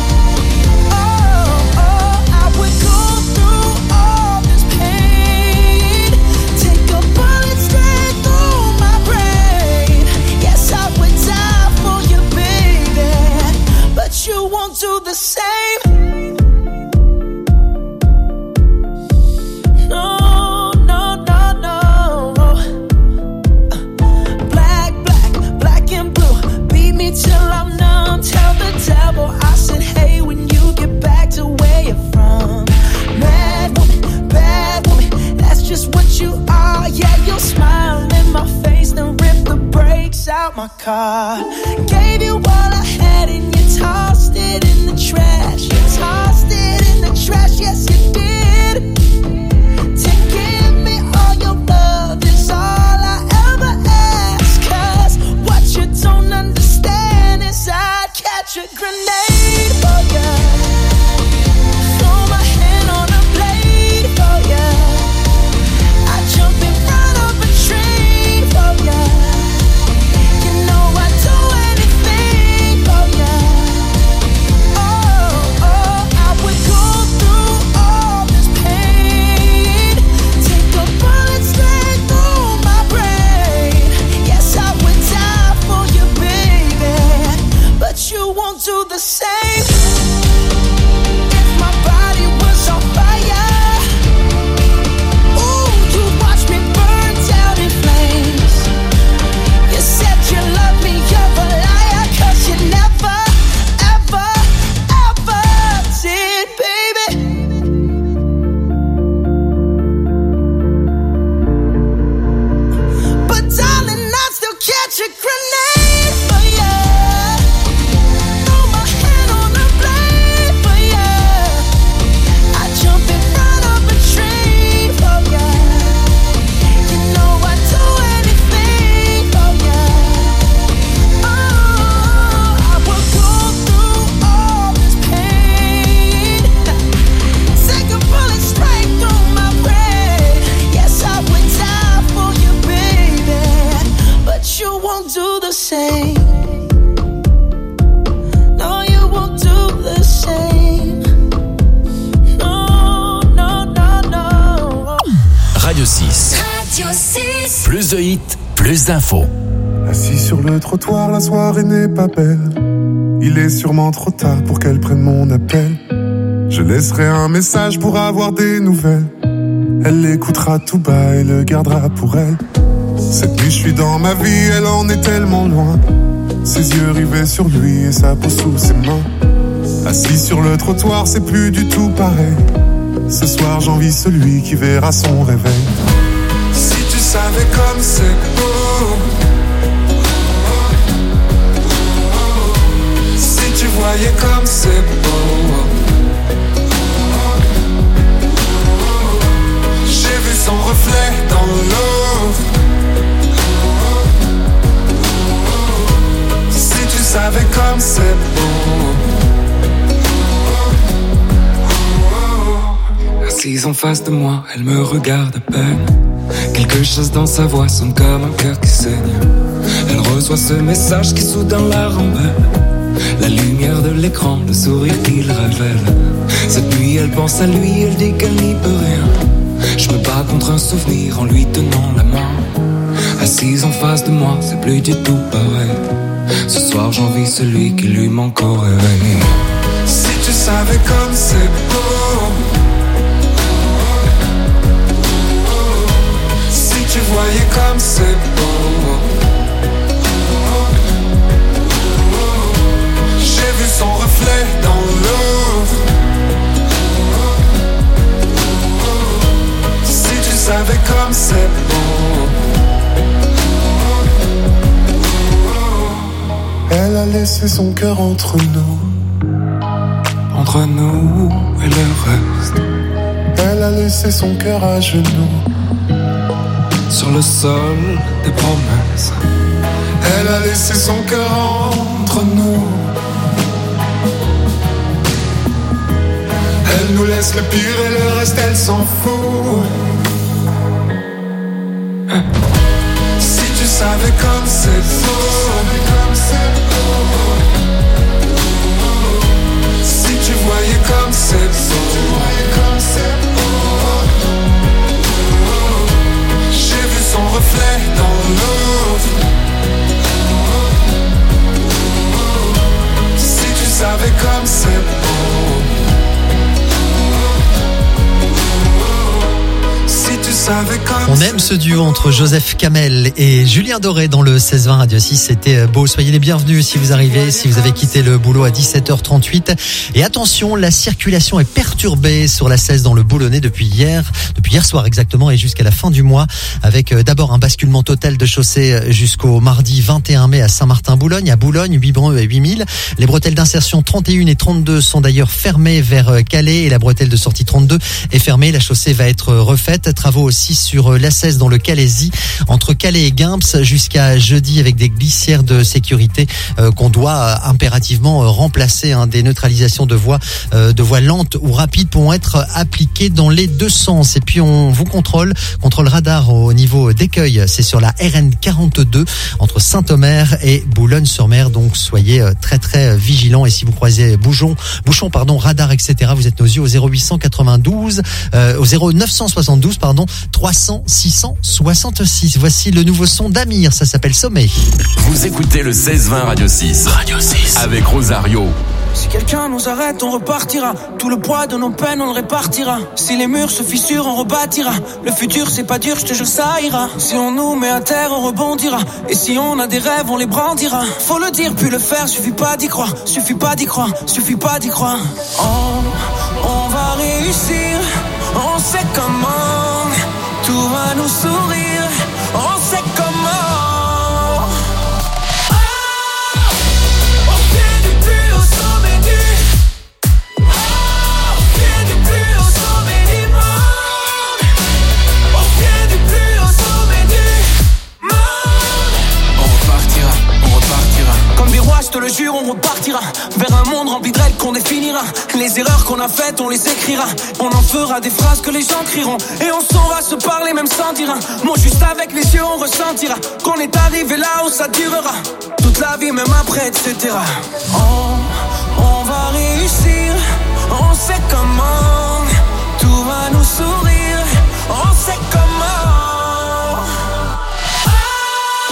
Oh, oh, I would go through all this pain. Take a bullet straight through my brain. Yes, I would die for you, baby, but you won't do the same. No, no, no, no. Black, black, black and blue. Beat me till I'm numb. Tell the devil I said, hey, when you get back to where you're from. Mad woman, bad woman, that's just what you are. Yeah, you'll smile in my face, then rip the brakes out my car. Gave you all I had and you tossed it in the trash. You tossed it in the trash, yes you did. To give me all your love is all I ever ask. Cause what you don't understand is I'd catch a grenade for ya. Throw my hand on a blade for ya. I jump in front of a train for ya. You know I'd do anything for ya. Oh, oh, I would go through all this pain. Take a bullet straight through my brain. Yes, I would die for you, baby, but you won't do the same. If my body was on fire, ooh, you'd watch me burn down in flames. You said you love me, you're a liar, cause you never, ever, ever did, baby. But darling, I'd still catch a grenade for ya. Throw my hand on a blade for ya. I jump in front of a train for ya. You know I'd do anything for ya. Oh, I would go through all this pain. Take a bullet straight through my brain. Yes, I would die for you, baby, but you won't do the same. No, you won't do the same. No, no, no, no. Radio six. Radio six. Plus de hits, plus d'infos. Assis sur le trottoir, la soirée n'est pas belle. Il est sûrement trop tard pour qu'elle prenne mon appel. Je laisserai un message pour avoir des nouvelles. Elle l'écoutera tout bas et le gardera pour elle. Cette nuit je suis dans ma vie, elle en est tellement loin. Ses yeux rivés sur lui et sa peau sous ses mains. Assis sur le trottoir, c'est plus du tout pareil. Ce soir j'envie celui qui verra son réveil. Si tu savais comme c'est beau, si tu voyais comme c'est beau. J'ai vu son reflet dans l'eau. Si tu savais comme c'est beau. Assise en face de moi, elle me regarde à peine. Quelque chose dans sa voix sonne comme un cœur qui saigne. Elle reçoit ce message qui soudain la rend belle. La lumière de l'écran, le sourire qu'il révèle. Cette nuit elle pense à lui, elle dit qu'elle n'y peut rien. Je me bats contre un souvenir en lui tenant la main. Assise en face de moi, c'est plus du tout pareil. Ce soir j'envie celui qui lui manque au réveil. Si tu savais comme c'est beau, si tu voyais comme c'est beau. J'ai vu son reflet dans l'eau. Si tu savais comme c'est beau. Elle a laissé son cœur entre nous, entre nous et le reste. Elle a laissé son cœur à genoux, sur le sol des promesses. Elle a laissé son cœur entre nous. Elle nous laisse le pire et le reste elle s'en fout. Si tu savais comme c'est beau, si tu voyais comme c'est beau. J'ai vu son reflet dans l'eau. Si tu savais comme c'est beau. Si tu savais comme On aime ce duo entre Joseph Kamel et Julien Doré dans le seize vingt Radio six. C'était beau. Soyez les bienvenus si vous arrivez, si vous avez quitté le boulot à dix-sept heures trente-huit. Et attention, la circulation est perturbée sur la seize dans le Boulonnais depuis hier, depuis hier soir exactement et jusqu'à la fin du mois, avec d'abord un basculement total de chaussée jusqu'au mardi vingt et un mai à Saint-Martin-Boulogne, à Boulogne, Bibreux et huit mille. Les bretelles d'insertion trente et un et trente-deux sont d'ailleurs fermées vers Calais et la bretelle de sortie trente-deux est fermée. La chaussée va être refaite. Travaux aussi sur l'A seize dans le Calaisis, entre Calais et Guimps jusqu'à jeudi avec des glissières de sécurité euh, qu'on doit euh, impérativement euh, remplacer. Hein, des neutralisations de voies, euh, de voies lentes ou rapides pourront être appliquées dans les deux sens. Et puis on vous contrôle, contrôle radar au niveau d'Écueil. C'est sur la R N quarante-deux entre Saint-Omer et Boulogne-sur-Mer. Donc soyez euh, très très vigilants. Et si vous croisez bouchon, bouchon pardon, radar, et cetera, vous êtes nos yeux au zéro huit cent quatre-vingt-douze, euh, au zéro neuf cent soixante-douze pardon, trois cents six cent soixante-six. Voici le nouveau son d'Amir, ça s'appelle Sommet. Vous écoutez le seize vingt Radio six. Radio six. Avec Rosario. Si quelqu'un nous arrête, on repartira. Tout le poids de nos peines, on le répartira. Si les murs se fissurent, on rebâtira. Le futur, c'est pas dur, je te jure, ça ira. Si on nous met à terre, on rebondira. Et si on a des rêves, on les brandira. Faut le dire, puis le faire, suffit pas d'y croire. Suffit pas d'y croire, suffit pas d'y croire. On, on va réussir, on sait comment. Tout va nous sourire, on sait comment. Je te le jure, on repartira vers un monde rempli de règles qu'on définira. Les erreurs qu'on a faites, on les écrira. On en fera des phrases que les gens crieront. Et on saura se parler même sans dire un mot. Juste avec les yeux, on ressentira qu'on est arrivé là où ça durera toute la vie, même après, et cetera. On, on va réussir, on sait comment. Tout va nous sourire, on sait comment.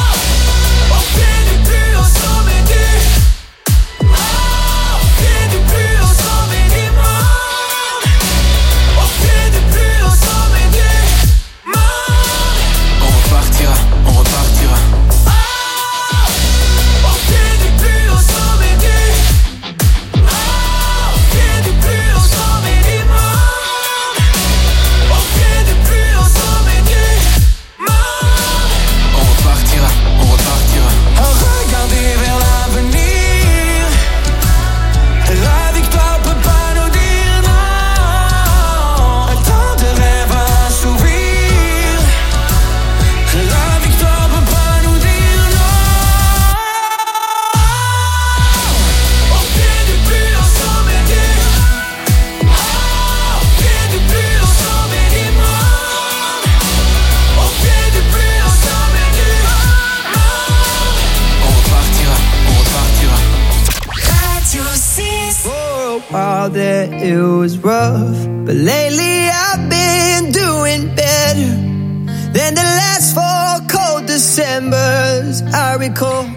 out there it was rough, but lately I've been doing better than the last four cold Decembers I recall.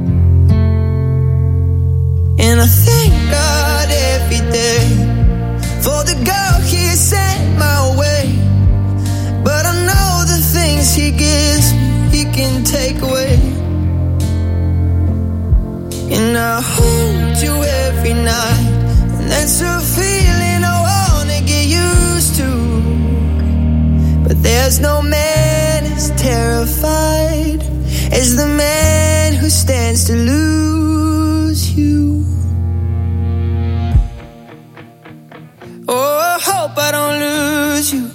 And I thank God every day for the girl He sent my way, but I know the things He gives me He can take away. And I hold you every night, and that's a feeling I wanna get used to. But there's no man as terrified as the man who stands to lose you. Oh, I hope I don't lose you.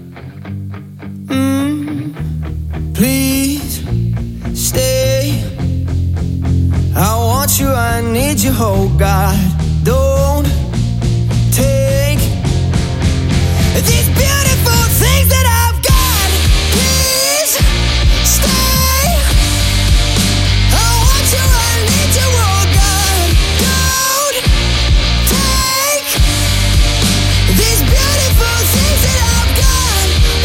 Mm, please stay. I want you, I need you, oh God. Don't take these beautiful things that I've got. Please stay. I want you, I need you, oh God. Don't take these beautiful things that I've got.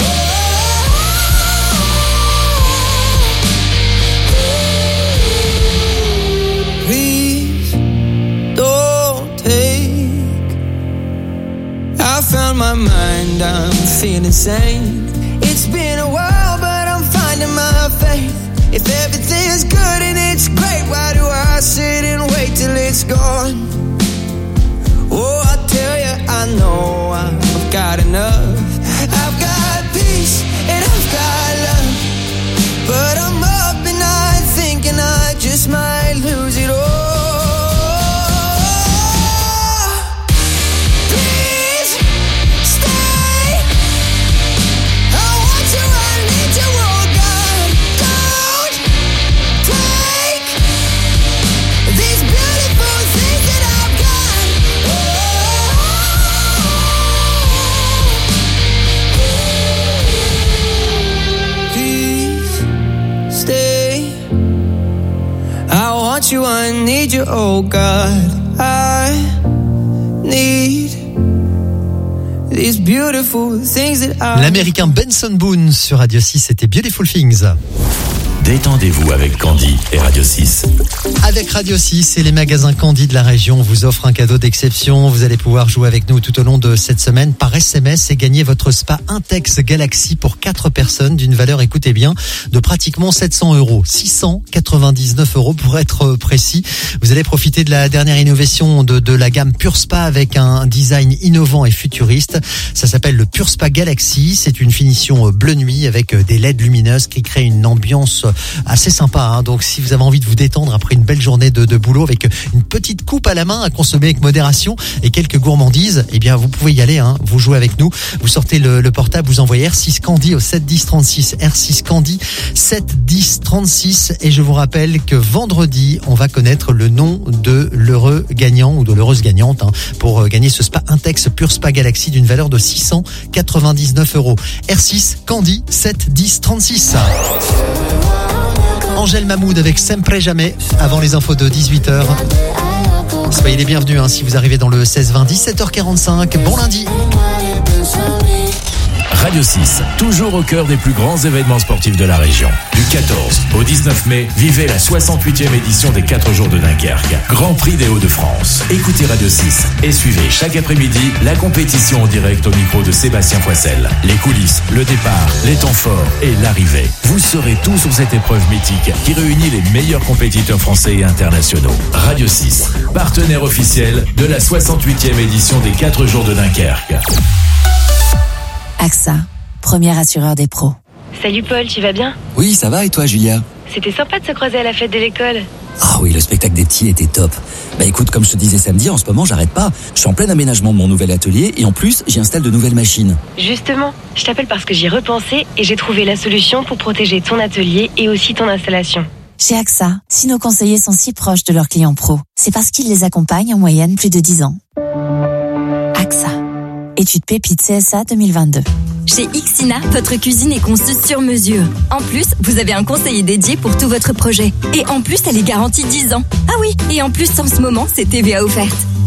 Oh, please don't take. I found my mind, I'm feeling sane. It's been a while, but I'm finding my faith. If everything's good and it's great, why do I sit and wait till it's gone? Oh, I tell you, I know I've got enough. I've got peace and I've got love, but I'm up at night thinking I just might lose it all. Please stay. I want you, I need you, oh God. Don't take these beautiful things that I've got. Please stay. I want you, I need you, oh God. I need these beautiful things that I. L'américain Benson Boone sur Radio six, c'était Beautiful Things. Détendez-vous avec Candy et Radio six. Avec Radio six et les magasins Candy de la région, on vous offre un cadeau d'exception. Vous allez pouvoir jouer avec nous tout au long de cette semaine par S M S et gagner votre spa Intex Galaxy pour quatre personnes d'une valeur, écoutez bien, de pratiquement sept cents euros. six cent quatre-vingt-dix-neuf euros pour être précis. Vous allez profiter de la dernière innovation de, de la gamme Pure Spa avec un design innovant et futuriste. Ça s'appelle le Pure Spa Galaxy. C'est une finition bleu nuit avec des L E D lumineuses qui créent une ambiance assez sympa, hein. Donc si vous avez envie de vous détendre après une belle journée de, de boulot avec une petite coupe à la main à consommer avec modération et quelques gourmandises, eh bien vous pouvez y aller, hein. Vous jouez avec nous, vous sortez le, le portable, vous envoyez R six Candy au sept dix trente-six, R six Candy sept dix trente-six, et je vous rappelle que vendredi on va connaître le nom de l'heureux gagnant ou de l'heureuse gagnante, hein, pour gagner ce spa Intex Pure Spa Galaxy d'une valeur de six cent quatre-vingt-dix-neuf euros. R six Candy sept dix trente-six. Angèle Mahmoud avec Sempre Jamais avant les infos de dix-huit heures. Soyez les bienvenus, hein, si vous arrivez dans le seize vingt, dix-sept heures quarante-cinq. Bon lundi. Radio six, toujours au cœur des plus grands événements sportifs de la région. Du quatorze au dix-neuf mai, vivez la soixante-huitième édition des quatre jours de Dunkerque. Grand Prix des Hauts-de-France. Écoutez Radio six et suivez chaque après-midi la compétition en direct au micro de Sébastien Foissel. Les coulisses, le départ, les temps forts et l'arrivée. Vous saurez tout sur cette épreuve mythique qui réunit les meilleurs compétiteurs français et internationaux. Radio six, partenaire officiel de la soixante-huitième édition des quatre jours de Dunkerque. AXA, premier assureur des pros. Salut Paul, tu vas bien? Oui, ça va, et toi Julia? C'était sympa de se croiser à la fête de l'école. Ah oui, le spectacle des petits était top. Bah écoute, comme je te disais samedi, en ce moment j'arrête pas. Je suis en plein aménagement de mon nouvel atelier et en plus j'y installe de nouvelles machines. Justement, je t'appelle parce que j'y ai repensé et j'ai trouvé la solution pour protéger ton atelier et aussi ton installation. Chez AXA, si nos conseillers sont si proches de leurs clients pros, c'est parce qu'ils les accompagnent en moyenne plus de dix ans. AXA. Étude Pépite C S A deux mille vingt-deux. Chez Ixina, votre cuisine est conçue sur mesure. En plus, vous avez un conseiller dédié pour tout votre projet. Et en plus, elle est garantie dix ans. Ah oui, et en plus, en ce moment, c'est T V A offerte.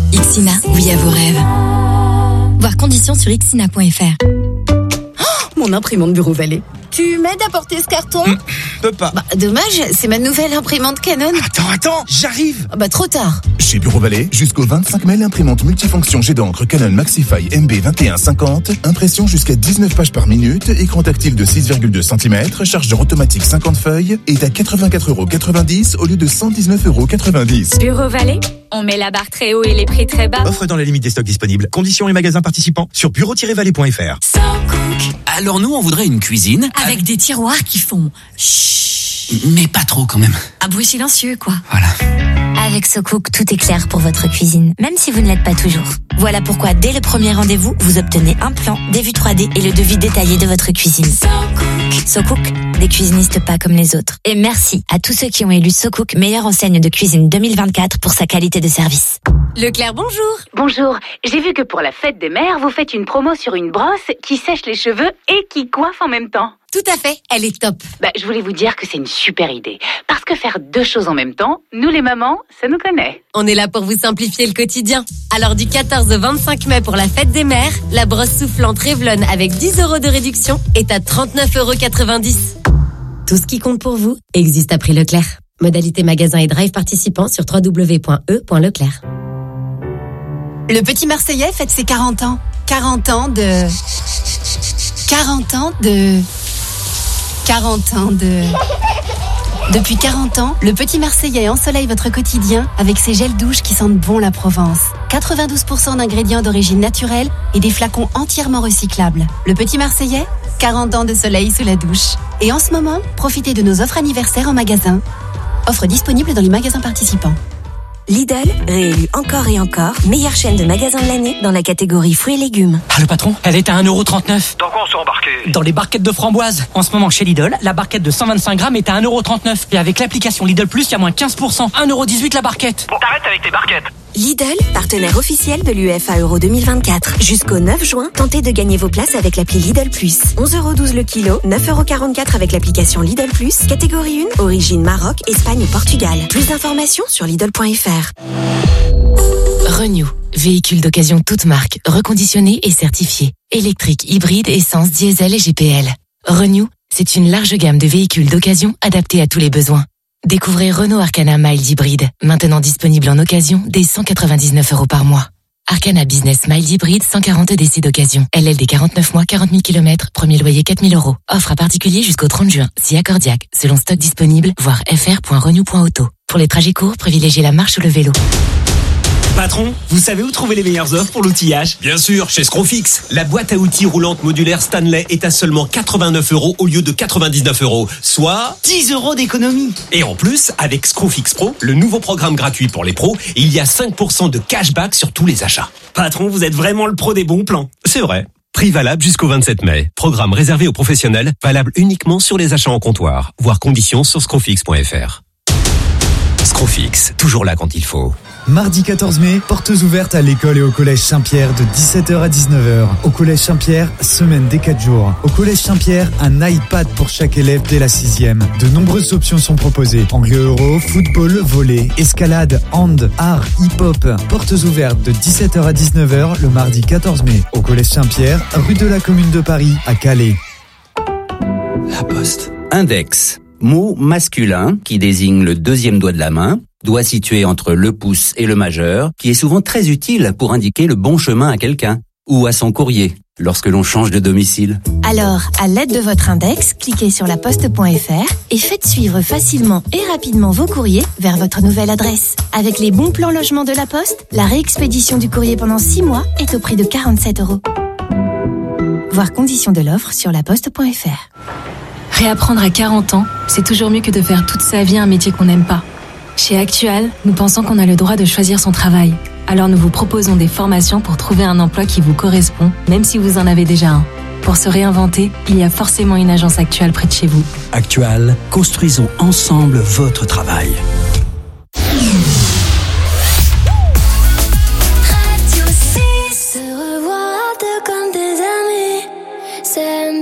Ixina, oui à vos rêves. Voir conditions sur ixina point f r. Oh, mon imprimante Bureau Vallée. Tu m'aides à porter ce carton? mmh, Peux pas. Bah, dommage, c'est ma nouvelle imprimante Canon. Attends, attends, j'arrive. Bah, trop tard. Chez Bureau Vallée, jusqu'au vingt-cinq mai, l'imprimante multifonction jet d'encre Canon Maxify M B vingt et un cinquante, impression jusqu'à dix-neuf pages par minute, écran tactile de six virgule deux centimètres, chargeur automatique cinquante feuilles, est à quatre-vingt-quatre euros quatre-vingt-dix au lieu de cent dix-neuf euros quatre-vingt-dix. Bureau Vallée, on met la barre très haut et les prix très bas. Offre dans la limite des stocks disponibles. Conditions et magasins participants sur bureau tiret vallée point f r. Alors nous, on voudrait une cuisine Avec des tiroirs qui font chut. Mais pas trop quand même. Un bruit silencieux, quoi. Voilà. Avec SoCook, tout est clair pour votre cuisine, même si vous ne l'êtes pas toujours. Voilà pourquoi, dès le premier rendez-vous, vous obtenez un plan, des vues trois D et le devis détaillé de votre cuisine. SoCook. SoCook, des cuisinistes pas comme les autres. Et merci à tous ceux qui ont élu SoCook meilleure enseigne de cuisine deux mille vingt-quatre pour sa qualité de service. Leclerc, bonjour. Bonjour, j'ai vu que pour la fête des mères, vous faites une promo sur une brosse qui sèche les cheveux et qui coiffe en même temps. Tout à fait, elle est top. Bah, je voulais vous dire que c'est une super idée. Parce que faire deux choses en même temps, nous les mamans, ça nous connaît. On est là pour vous simplifier le quotidien. Alors du quatorze au vingt-cinq mai pour la fête des mères, la brosse soufflante Revlon avec dix euros de réduction est à trente-neuf euros quatre-vingt-dix. Tout ce qui compte pour vous existe à prix Leclerc. Modalité magasin et drive participants sur w w w point e point leclerc. Le petit Marseillais fête ses quarante ans. quarante ans de... quarante ans de... quarante ans de... Depuis quarante ans, le petit Marseillais ensoleille votre quotidien avec ses gels douches qui sentent bon la Provence. quatre-vingt-douze pour cent d'ingrédients d'origine naturelle et des flacons entièrement recyclables. Le petit Marseillais, quarante ans de soleil sous la douche. Et en ce moment, profitez de nos offres anniversaires en magasin. Offre disponible dans les magasins participants. Lidl, réélu encore et encore, meilleure chaîne de magasins de l'année dans la catégorie fruits et légumes. Ah, le patron, elle est à un euro trente-neuf. Dans quoi on s'est embarqué? Dans les barquettes de framboises. En ce moment, chez Lidl, la barquette de cent vingt-cinq grammes est à un euro trente-neuf. Et avec l'application Lidl Plus, il y a moins quinze pour cent. un euro dix-huit la barquette. Bon, t'arrêtes avec tes barquettes. Lidl, partenaire officiel de l'U E F A Euro deux mille vingt-quatre. Jusqu'au neuf juin, tentez de gagner vos places avec l'appli Lidl Plus. onze euros douze le kilo, neuf euros quarante-quatre avec l'application Lidl Plus. Catégorie un, origine Maroc, Espagne ou Portugal. Plus d'informations sur Lidl point f r. Renew, véhicule d'occasion toute marque, reconditionné et certifié. Électrique, hybride, essence, diesel et G P L. Renew, c'est une large gamme de véhicules d'occasion adaptés à tous les besoins. Découvrez Renault Arcana Mild Hybride, maintenant disponible en occasion dès cent quatre-vingt-dix-neuf euros par mois. Arcana Business Mild Hybride, cent quarante D C d'occasion. L L D quarante-neuf mois, quarante mille kilomètres, premier loyer quatre mille euros. Offre à particulier jusqu'au trente juin, si accordiaque, selon stock disponible, voir f r point renew point auto. Pour les trajets courts, privilégiez la marche ou le vélo. Patron, vous savez où trouver les meilleures offres pour l'outillage? Bien sûr, chez Scrofix. La boîte à outils roulante modulaire Stanley est à seulement quatre-vingt-neuf euros au lieu de quatre-vingt-dix-neuf euros, soit dix euros d'économie. Et en plus, avec Scrofix Pro, le nouveau programme gratuit pour les pros, il y a cinq pour cent de cashback sur tous les achats. Patron, vous êtes vraiment le pro des bons plans. C'est vrai. Prix valable jusqu'au vingt-sept mai. Programme réservé aux professionnels, valable uniquement sur les achats en comptoir. Voir conditions sur scrofix point f r. Scrofix, toujours là quand il faut. Mardi quatorze mai, portes ouvertes à l'école et au collège Saint-Pierre de dix-sept heures à dix-neuf heures. Au collège Saint-Pierre, semaine des quatre jours. Au collège Saint-Pierre, un iPad pour chaque élève dès la sixième. De nombreuses options sont proposées. Anglais euro, football, volley, escalade, hand, art, hip-hop. Portes ouvertes de dix-sept heures à dix-neuf heures le mardi quatorze mai. Au collège Saint-Pierre, rue de la Commune de Paris, à Calais. La Poste. Index. Mot masculin qui désigne le deuxième doigt de la main, doigt situé entre le pouce et le majeur, qui est souvent très utile pour indiquer le bon chemin à quelqu'un ou à son courrier lorsque l'on change de domicile. Alors, à l'aide de votre index, cliquez sur laposte point f r et faites suivre facilement et rapidement vos courriers vers votre nouvelle adresse. Avec les bons plans logement de la Poste, la réexpédition du courrier pendant six mois est au prix de quarante-sept euros. Voir conditions de l'offre sur laposte point f r. Réapprendre à quarante ans, c'est toujours mieux que de faire toute sa vie un métier qu'on n'aime pas. Chez Actual, nous pensons qu'on a le droit de choisir son travail. Alors nous vous proposons des formations pour trouver un emploi qui vous correspond, même si vous en avez déjà un. Pour se réinventer, il y a forcément une agence Actual près de chez vous. Actual, construisons ensemble votre travail.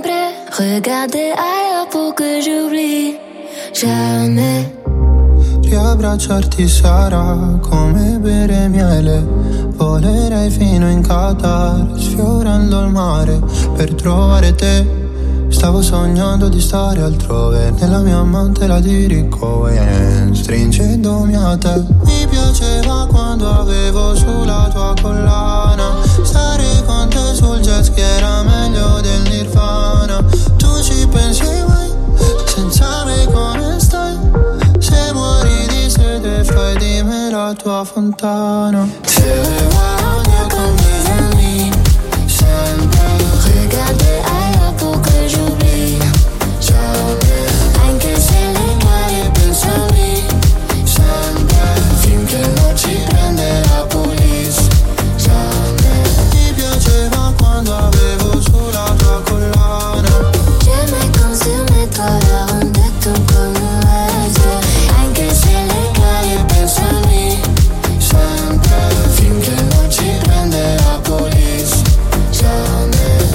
Regardez ailleurs pour que j'oublie. Jamais abbracciarti sarà come bere miele. Volerei fino in Qatar, sfiorando il mare per trovare te. Stavo sognando di stare altrove, nella mia mantela di Ricohen, stringendomi a te. Mi piaceva quando avevo sulla tua collana, stare con te sul jet ski era meglio del Nirvana. Tu ci pensi mai, senza me come stai? Se muori di sete fai di me la tua fontana. Se guardo con mes amis, sempre regarder ailleurs pour que j'oublie. Jamais, anche se l'eguale pensa a me, sempre, finché non ci prende la police. Jamais, mi piaceva quando avevo sulla tua collana. J'aimais quand sur mes toits la ronde ton comme reste. Anche se l'eguale pensa a me, sempre, finché non ci prende la police. Jamais.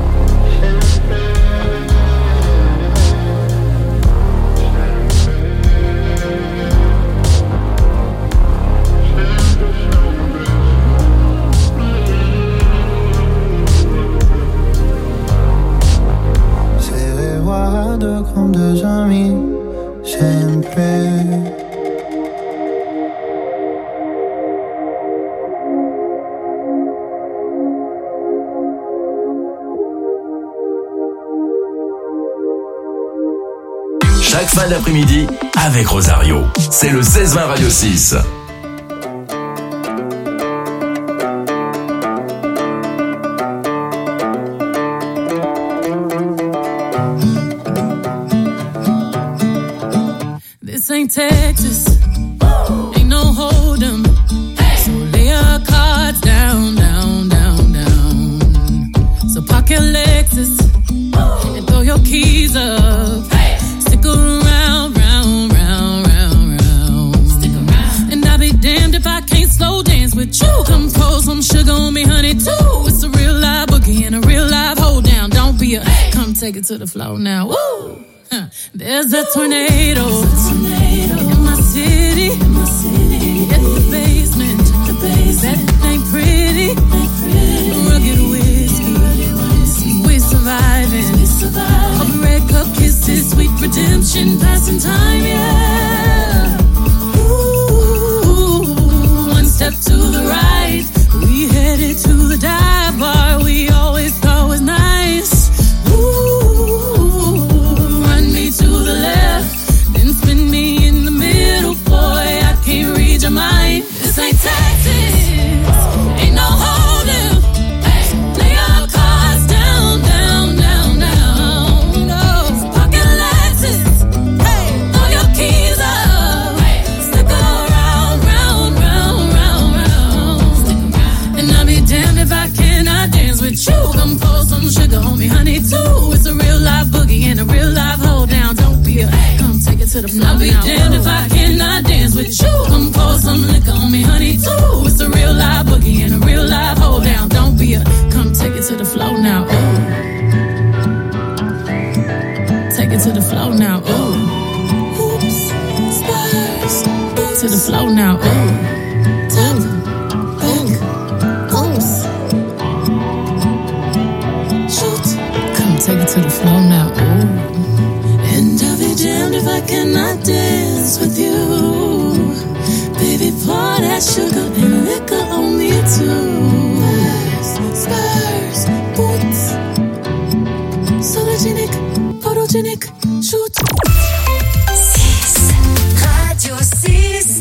Se guardo con deux amis, sempre. Chaque fin d'après-midi avec Rosario. C'est le seize vingt Radio six. This ain't Texas, ain't no hold'em. So lay your cards down, down, down, down. So park your Lexus and throw your keys up. Stick around, round, round, round, round. Stick around. And I'll be damned if I can't slow dance with you. Come pour some sugar on me, honey, too. It's a real live boogie and a real live hold down. Don't be a, come take it to the floor now. Woo! Huh. There's a tornado, There's a tornado in my city, in my city. In the basement, the basement. That ain't pretty, ain't pretty. Rugged whiskey, rugged whiskey. We surviving, we surviving. All the red cup kisses, sweet redemption, passing time, yeah. Ooh, one step to the right, we headed to the dive bar we always thought was nice. Ooh, run me to the left, then spin me in the middle, boy, I can't read your mind. This ain't Texas, ain't no hold'em. Lay your cards down, down, down, down. No, pocket Lexus, hey, throw your keys up. Stick around, round, round, round, round. And I'll be damned if I cannot dance with you. Come pour some sugar on me, honey, too. It's a real live boogie and a real live hold down. Don't be a, come take it to the floor. I'll be damned if I cannot dance with you. Come pour some liquor on me, honey, too. It's a real live boogie and a real live hold down. Don't be a, come take it to the floor now. Ooh. Take it to the floor now. Ooh. Oops, spurs. To the floor now. Ooh. Tap, boom, oops. Shoot. Come take it to the floor now. Ooh. And I'll be damned if I cannot dance with you. Baby, pour that sugar and liquor on me too. Spurs, boots. Sologenic, photogenic, shoot. six Radio six.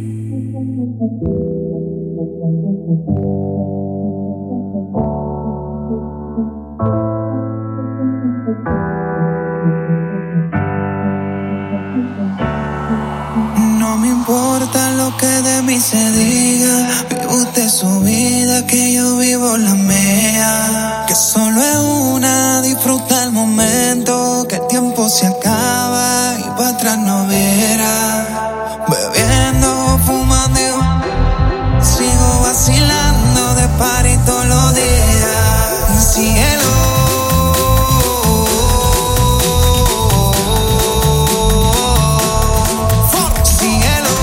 No me importa lo que de mí se diga, vive usted su vida, que yo vivo la mía. Que solo es una, disfruta el momento, que el tiempo se acaba y para atrás no viera. Bebiendo, fumando, sigo vacilando de party todos los días. Cielo. Cielo.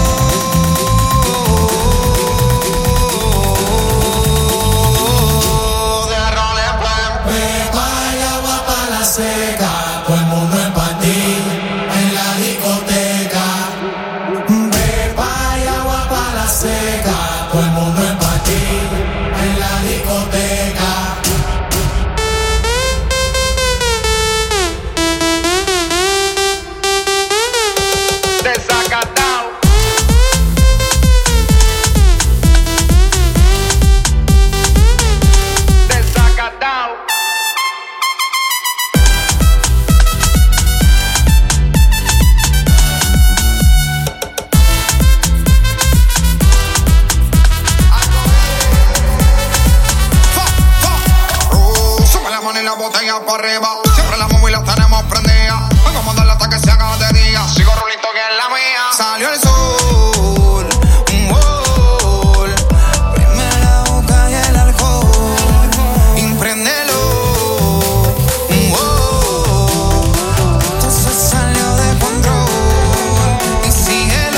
botella para arriba. Siempre las móviles las tenemos prendidas. Vengo a mandarla hasta que se haga de día. Sigo rulito que es la mía. Salió el sol, un gol. Prime la boca y el alcohol. Impréndelo, un gol. Entonces salió de control. Y síguelo.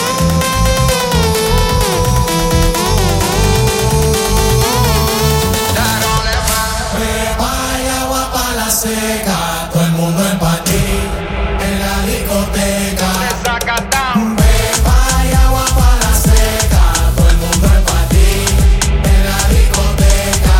Seca, todo el mundo en patí, en la discoteca. Beba y agua para la seca, todo el mundo en patí, en la discoteca.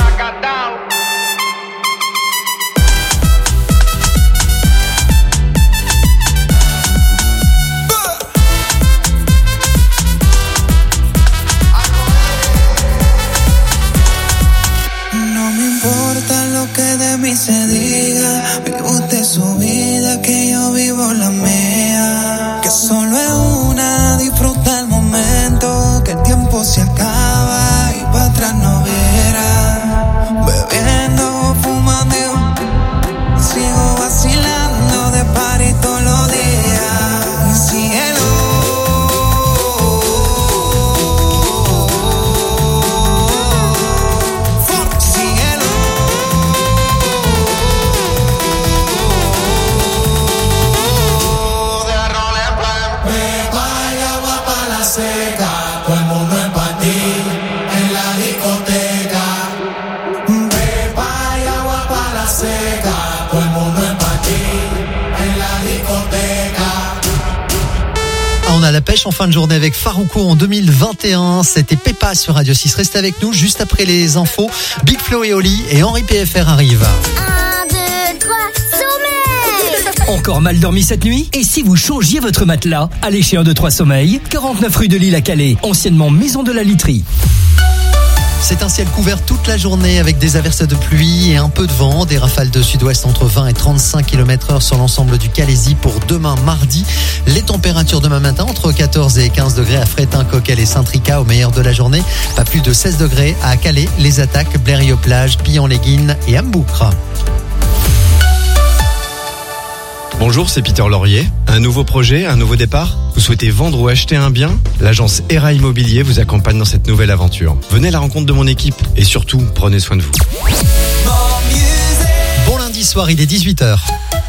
No me importa lo que de mí se diga, vive usted su vida, que yo vivo la mía. Que solo es una, disfruta el momento, que el tiempo se acaba y para atrás no verá. Bebiendo, fumando, sigo vacilando de party todos los días. Y síguelo. Seca, todo el mundo en patí, en la discoteca. Beba y agua para la seca, todo el mundo en patí, en la discoteca. Ah, on a la pêche en fin de journée avec Farruko en deux mille vingt et un. C'était Pepa sur Radio six. Restez avec nous juste après les infos. Big Flo et Oli et Henri P F R arrivent. un, deux, trois, sommeil! Encore mal dormi cette nuit? Et si vous changiez votre matelas? Allez chez un deux trois Sommeil, quarante-neuf rue de Lille à Calais, anciennement Maison de la Literie. C'est un ciel couvert toute la journée avec des averses de pluie et un peu de vent. Des rafales de sud-ouest entre vingt et trente-cinq kilomètres heure sur l'ensemble du Calaisis pour demain mardi. Les températures demain matin entre quatorze et quinze degrés à Frétin, Coquel et Saint-Tricat au meilleur de la journée. Pas plus de seize degrés à Calais, Les Attaques, Blériot-Plage, Pillan-les-Guines et Amboucre. Bonjour, c'est Peter Laurier. Un nouveau projet, un nouveau départ? Vous souhaitez vendre ou acheter un bien? L'agence Era Immobilier vous accompagne dans cette nouvelle aventure. Venez à la rencontre de mon équipe et surtout, prenez soin de vous. Bon lundi soir, il est dix-huit heures.